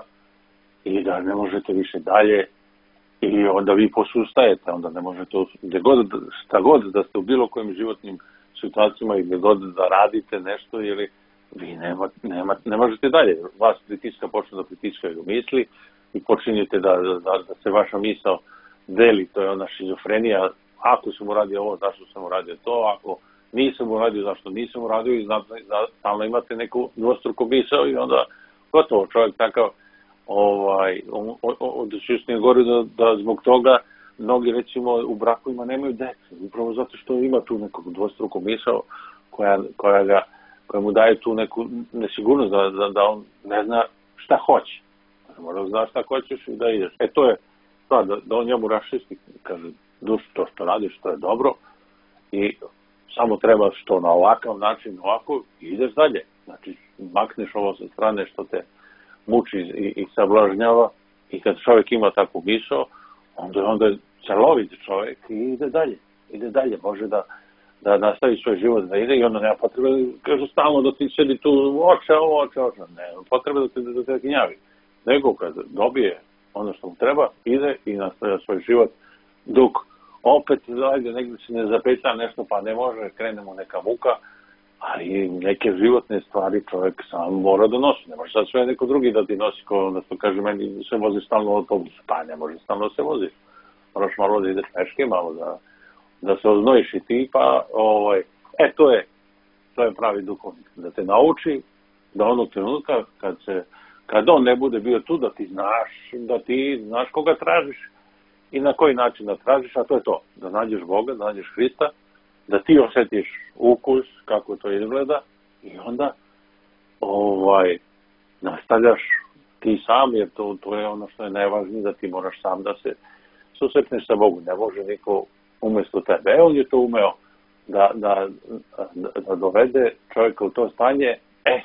i da ne možete više dalje, i onda vi posustajete, onda ne možete, gde god, šta god da ste u bilo kojim životnim situacijama i gde god da radite nešto, ili vi nema, nema, ne možete dalje. Vas pritiska počne da pritiskaju misli i počinjete da, da, da se vaša misao deli, to je ona šizofrenija, ako sam uradio ovo, zašto sam uradio to, ako nisam uradio, zašto nisam uradio, i stalno imate neku dvostruku misao i onda gotovo čovjek takav ovaj, od šestnije gore da, da zbog toga mnogi recimo u brakovima nemaju dece, upravo zato što ima tu nekog dvostruku misao koja, koja, ga, koja mu daje tu neku nesigurnost da, da, da on ne zna šta hoće. Mora da zna šta hoćeš i da ideš. E to je to, da, da on njemu rašisti, kaže, duš, to što radiš, to je dobro i samo treba što na ovakav način, ovako, i ideš dalje. Znači, makneš ovo sa strane što te muči i, i sablažnjava, i kad čovjek ima takvu misao, onda, onda je celovit čovjek i ide dalje. Ide dalje, može da, da nastavi svoj život da ide i onda nema potrebe, kažu stalno da ti sedi tu, oče, ovo, oče, oče. Ne, potrebe da te, da te gnjavi. nego kad dobije ono što mu treba, ide i nastavlja svoj život, dok opet ajde, negdje se ne zapeća nešto, pa ne može, krenemo neka muka, ali neke životne stvari čovjek sam mora da nosi. Ne može sad sve neko drugi da ti nosi, ko onda to kaže meni se vozi stalno u autobusu. Pa ne može stalno se vozi. Moraš malo da ideš peške, malo da, da se oznojiš i ti, pa ovaj, e to je, to je pravi duhovnik. Da te nauči da onog trenutka kad se, kad on ne bude bio tu, da ti znaš, da ti znaš koga tražiš i na koji način da tražiš, a to je to. Da nađeš Boga, da nađeš Hrista, da ti osjetiš ukus, kako to izgleda i onda ovaj, nastavljaš ti sam, jer to, to je ono što je najvažnije, da ti moraš sam da se susretneš sa Bogom. Ne može niko umjesto tebe. E, on je to umeo da, da, da, da dovede čovjeka u to stanje. E,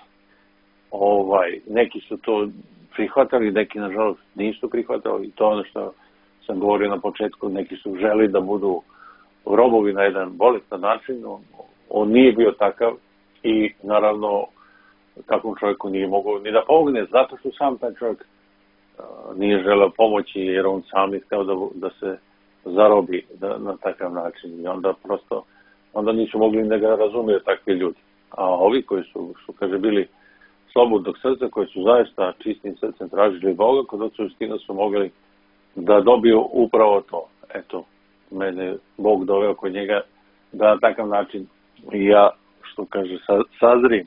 ovaj, neki su to prihvatali, neki nažalost nisu prihvatali. I to ono što sam govorio na početku, neki su želi da budu robovi na jedan bolestan način, on, on nije bio takav i naravno takvom čovjeku nije mogao ni da pomogne, zato što sam taj čovjek uh, nije želeo pomoći, jer on sam je htio da, da se zarobi da, na takav način i onda prosto, onda nisu mogli da ga razumiju takvi ljudi. A ovi koji su, su kaže, bili slobodnog srca, koji su zaista čistim srcem tražili Boga, kod Oca Justina su mogli da dobiju upravo to. Eto, mene Bog doveo kod njega da na takav način i ja, što kaže, sazrim,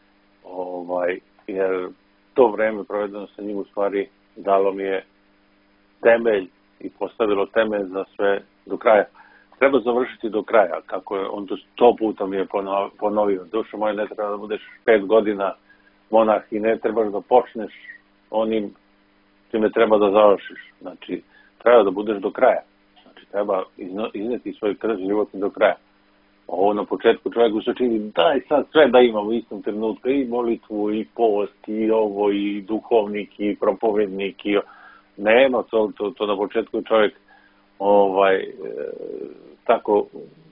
ovaj, jer to vreme provedeno sa njim u stvari dalo mi je temelj i postavilo temelj za sve do kraja. Treba završiti do kraja, kako je on to sto puta mi je ponovio. Dušo moje, ne treba da budeš pet godina monah i ne trebaš da počneš onim čime treba da završiš. Znači, treba da budeš do kraja. Treba izneti svoj krst životni do kraja. Ovo na početku čovjeku se čini, daj sad sve da imamo u istom trenutku, i molitvu, i post, i ovo, i duhovnik, i propovednik, i nema, to, to, to na početku čovjek ovaj, e, tako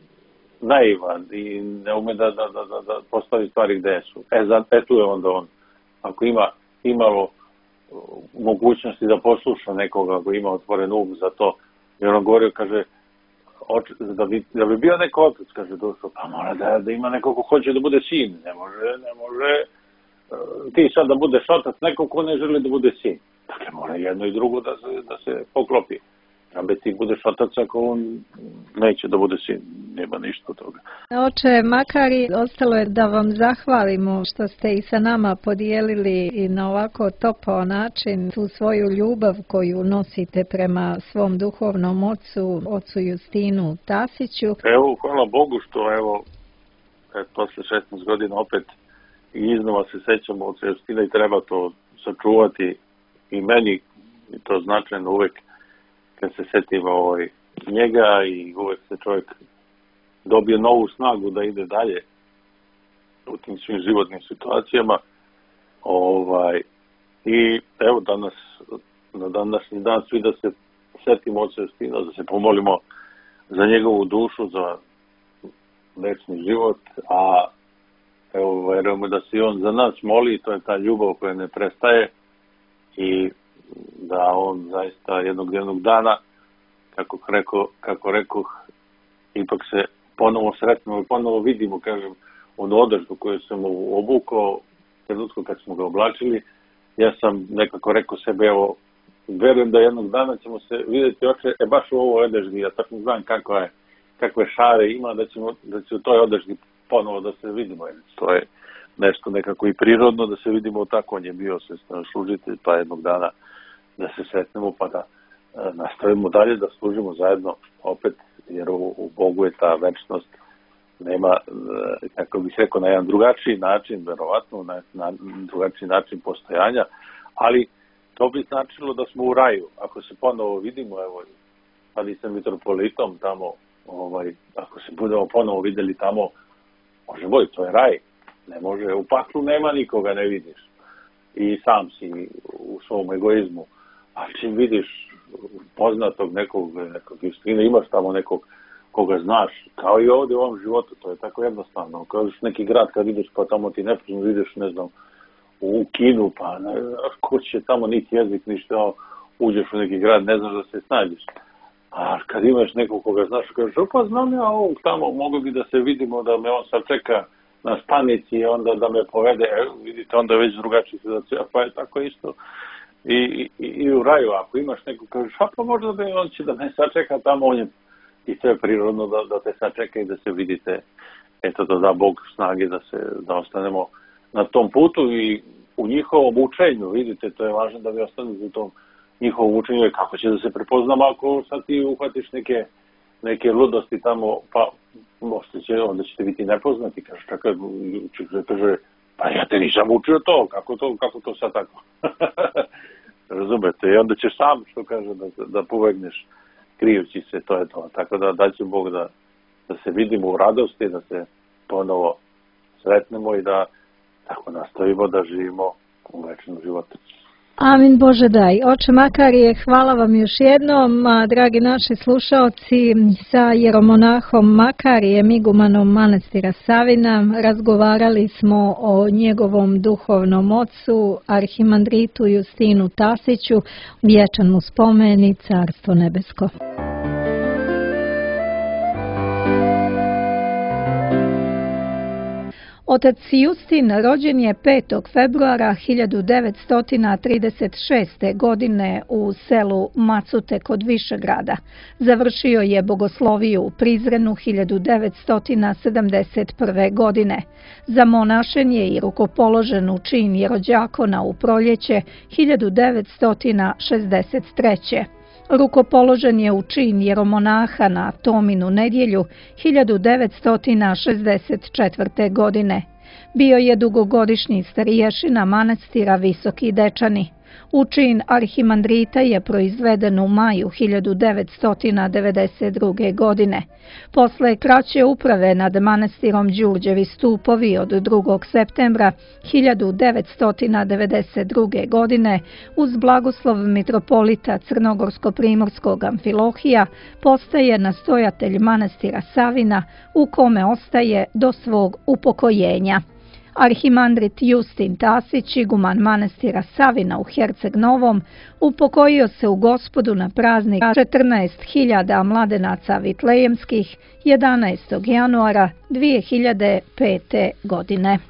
naivan i ne ume da, da, da, da, da postavi stvari gde su. E, za, e tu je onda on. Ako ima imalo mogućnosti da posluša nekoga, ako ima otvoren um za to, i on govorio, kaže, oč, da, bi, da bi bio neko otac, kaže Dušo, pa mora da, da ima neko ko hoće da bude sin. Ne može, ne može uh, ti sad da budeš otac neko ko ne želi da bude sin. Dakle, mora jedno i drugo da se, da se poklopi. Abe ti budeš otac ako on neće da bude sin. Nema ništa od toga. Oče Makari, ostalo je da vam zahvalimo što ste i sa nama podijelili i na ovako topao način tu svoju ljubav koju nosite prema svom duhovnom ocu, ocu Justinu Tasiću. Evo, hvala Bogu što evo, posle šesnaest godina opet i iznova se sećamo oca Justina i treba to sačuvati i meni i to značajno uvek kad se setiva ovaj, njega i uvek se čovjek dobije novu snagu da ide dalje u tim svim životnim situacijama. Ovaj, i evo danas, na današnji dan svi da se setimo oca Justina, da se pomolimo za njegovu dušu, za večni život, a evo verujemo da se on za nas moli, to je ta ljubav koja ne prestaje i da on zaista jednog jednog dana, kako rekao, kako rekoh, ipak se ponovo sretnemo i ponovo vidimo, kažem, onu održbu koju sam mu obukao, trenutku kad smo ga oblačili, ja sam nekako rekao sebe, evo, verujem da jednog dana ćemo se vidjeti oče, e baš u ovoj održbi, ja tako znam kako je, kakve šare ima, da ćemo, da će u toj održbi ponovo da se vidimo, jer to je nešto nekako i prirodno, da se vidimo tako, on je bio svestan služitelj, pa jednog dana da se sretnemo pa da e, nastavimo dalje, da služimo zajedno opet, jer u, u Bogu je ta večnost, nema, e, kako bih rekao, na jedan drugačiji način, verovatno, na, na drugačiji način postojanja, ali to bi značilo da smo u raju. Ako se ponovo vidimo, evo, pa i sa mitropolitom tamo, ovaj, ako se budemo ponovo videli tamo, može biti, to je raj. Ne može, u paklu nema nikoga, ne vidiš. I sam si u svom egoizmu. A čim vidiš poznatog nekog, nekog Justina, imaš tamo nekog koga znaš, kao i ovdje u ovom životu, to je tako jednostavno. Kao neki grad kad ideš pa tamo ti nepoznano vidiš, ne znam, u Kinu, pa ne znaš ko će tamo niti jezik, ništa, uđeš u neki grad, ne znaš da se snađeš. A kad imaš nekog koga znaš, kažeš, pa znam ja ovog tamo, mogu bi da se vidimo, da me on sad čeka na stanici i onda da me povede, e, vidite, onda je već drugačija situacija, pa je tako isto. I, i, i u raju, ako imaš nekog, kažeš, a pa možda da on će da me sačeka tamo, on je i sve je prirodno da, da te sačeka i da se vidite, eto da da Bog snage da se, da ostanemo na tom putu i u njihovom učenju, vidite, to je važno da vi ostanete u tom njihovom učenju, i kako će da se prepoznamo ako sad ti uhvatiš neke, neke ludosti tamo, pa možda će, onda ćete biti nepoznati, kaže, čekaj, kaže, pa ja te nisam učio to, kako to, kako to sad tako? Razumete, i onda ćeš sam, što kaže, da, da pobegneš krijući se, to je to. Tako da daće Bog da, da se vidimo u radosti, da se ponovo sretnemo i da tako nastavimo da živimo u večnom životu. Amin Bože daj. Oče Makarije, hvala vam još jednom, a, dragi naši slušaoci, sa jeromonahom Makarijem, igumanom manastira Savina, razgovarali smo o njegovom duhovnom ocu, arhimandritu Justinu Tasiću, vječan mu spomen i carstvo nebesko. Otac Justin rođen je petog februara hiljadu devetsto trideset šeste. godine u selu Macute kod Višegrada. Završio je bogosloviju u Prizrenu hiljadu devetsto sedamdeset prve. godine. Zamonašen je i rukopoložen u čin jerođakona u Proljeće hiljadu devetsto šezdeset treće. Rukopoložen je u čin jeromonaha na Tominu nedjelju hiljadu devetsto šezdeset četvrte. godine. Bio je dugogodišnji stariješina manastira Visoki Dečani. U čin arhimandrita je proizveden u maju hiljadu devetsto devedeset druge. godine. Posle kraće uprave nad manastirom Đurđevi stupovi od drugog septembra hiljadu devetsto devedeset druge. godine uz blagoslov mitropolita Crnogorsko-primorskog Amfilohija postaje nastojatelj manastira Savina, u kome ostaje do svog upokojenja. Arhimandrit Justin Tasić, iguman manastira Savina u Herceg Novom, upokojio se u Gospodu na praznik četrnaest hiljada mladenaca vitlejemskih jedanaestog januara dvije hiljade pete. godine.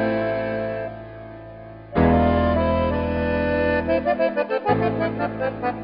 Thank you.